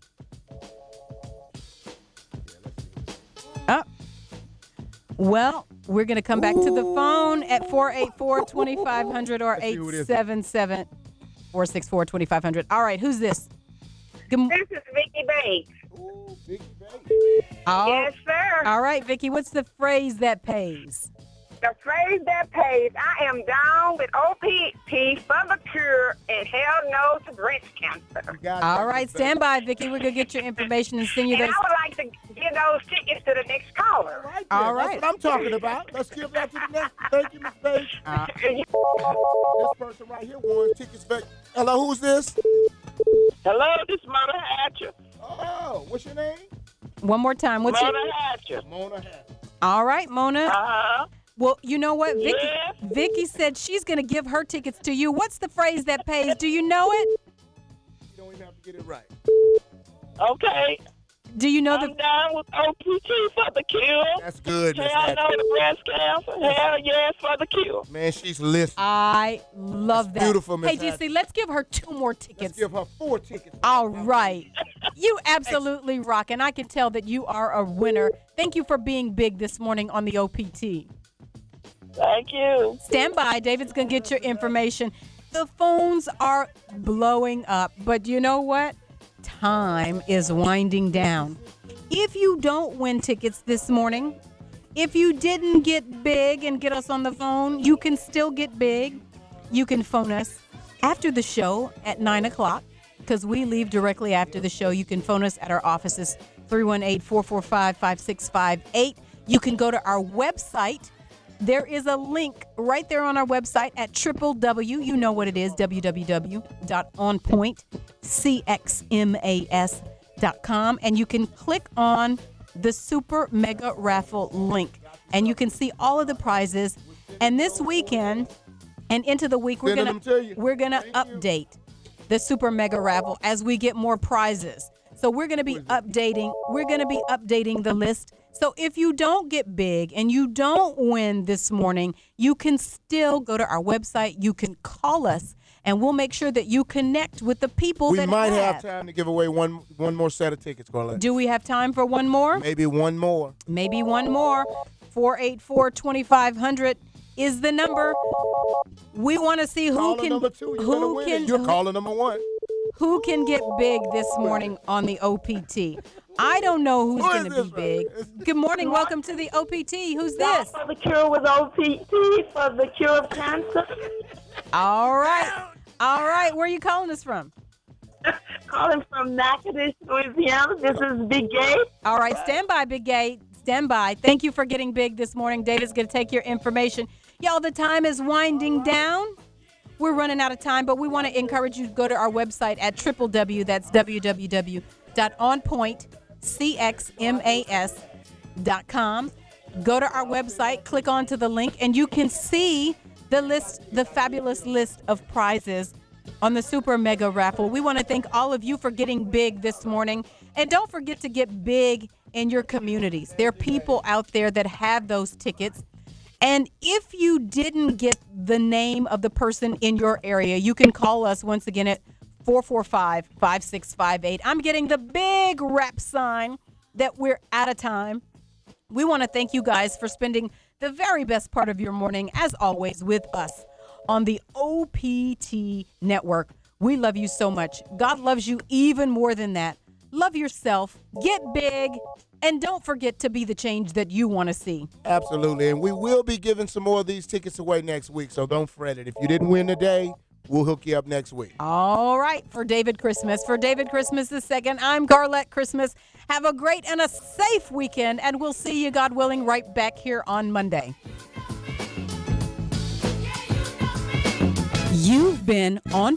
Oh. Well, we're going to come back to the phone at four eight four, two five zero zero or eight seven seven, four six four, two five zero zero. All right, who's this? Good m- This is Vicky Bates. Ooh, Vicky Bates. Oh, Yes, sir. all right, Vicky, what's the phrase that pays? The phrase that pays, I am down with O P T for the cure and hell no to breast cancer. All right, stand by, Vicky. We're going to get your information and send you And those. I would like to give those tickets to the next caller. Right All there. right. That's what I'm talking about. Let's give that to the next. Thank you, Miss Bates. Uh, This person right here won tickets back. Hello, who's this? Hello, this is Mona Hatcher. Oh, what's your name? One more time. What's Mona your? Hatcher. Mona Hatcher. All right, Mona. Uh-huh. Well, you know what? Vicky, Yes. Vicky said she's going to give her tickets to you. What's the phrase that pays? Do you know it? You don't even have to get it right. Okay. Do you know I'm the? down with O P T for the cure. That's good, Miss Hell Hatcher. no to breast cancer. Hell yes for the cure. Man, she's listening. I love That's that. beautiful, Miss Hey, D C, Hatcher. let's give her two more tickets. Let's give her four tickets. All right. You absolutely rock, and I can tell that you are a winner. Thank you for being big this morning on the O P T. Thank you. Stand by. David's going to get your information. The phones are blowing up, but you know what? Time is winding down. If you don't win tickets this morning, if you didn't get big and get us on the phone, you can still get big. You can phone us after the show at nine o'clock because we leave directly after the show. You can phone us at our offices, three one eight, four four five, five six five eight. You can go to our website. There is a link right there on our website at triple W. You know what it is, w w w dot on point c x m a s dot com. And you can click on the Super Mega Raffle link. And you can see all of the prizes. And this weekend and into the week, we're Sending gonna them to you. we're gonna update the Super Mega Raffle as we get more prizes. So we're gonna be updating. We're gonna be updating the list. So if you don't get big and you don't win this morning, you can still go to our website. You can call us, and we'll make sure that you connect with the people We that might have. have time to give away one one more set of tickets, Carla. Do we have time for one more? Maybe one more. Maybe one more. four eight four, two five zero zero is the number. We want to see who Caller can number two, you're who gonna win can it. You're who- calling number one. who can get big this morning on the O P T. I don't know who's Who going is to be this, big. Good morning. Welcome to the O P T. Who's this? For the cure with O P T for the cure of cancer. All right. All right. Where are you calling us from? Calling from Natchitoches, Louisiana. This is Big Gay. All right. Stand by, Big Gay. Stand by. Thank you for getting big this morning. David's going to take your information. Y'all, the time is winding down. We're running out of time, but we want to encourage you to go to our website at triple W. That's w w w dot on point c x m a s dot com. Go to our website, click onto the link, and you can see the list, the fabulous list of prizes on the Super Mega Raffle. We want to thank all of you for getting big this morning. And don't forget to get big in your communities. There are people out there that have those tickets. And if you didn't get the name of the person in your area, you can call us once again at four four five, five six five eight. I'm getting the big rap sign that we're out of time. We want to thank you guys for spending the very best part of your morning, as always, with us on the O P T Network. We love you so much. God loves you even more than that. Love yourself, get big, and don't forget to be the change that you want to see. Absolutely. And we will be giving some more of these tickets away next week, so don't fret it. If you didn't win today, we'll hook you up next week. All right. For David Christmas, for David Christmas the second, I'm Carlette Christmas. Have a great and a safe weekend, and we'll see you, God willing, right back here on Monday. You've been on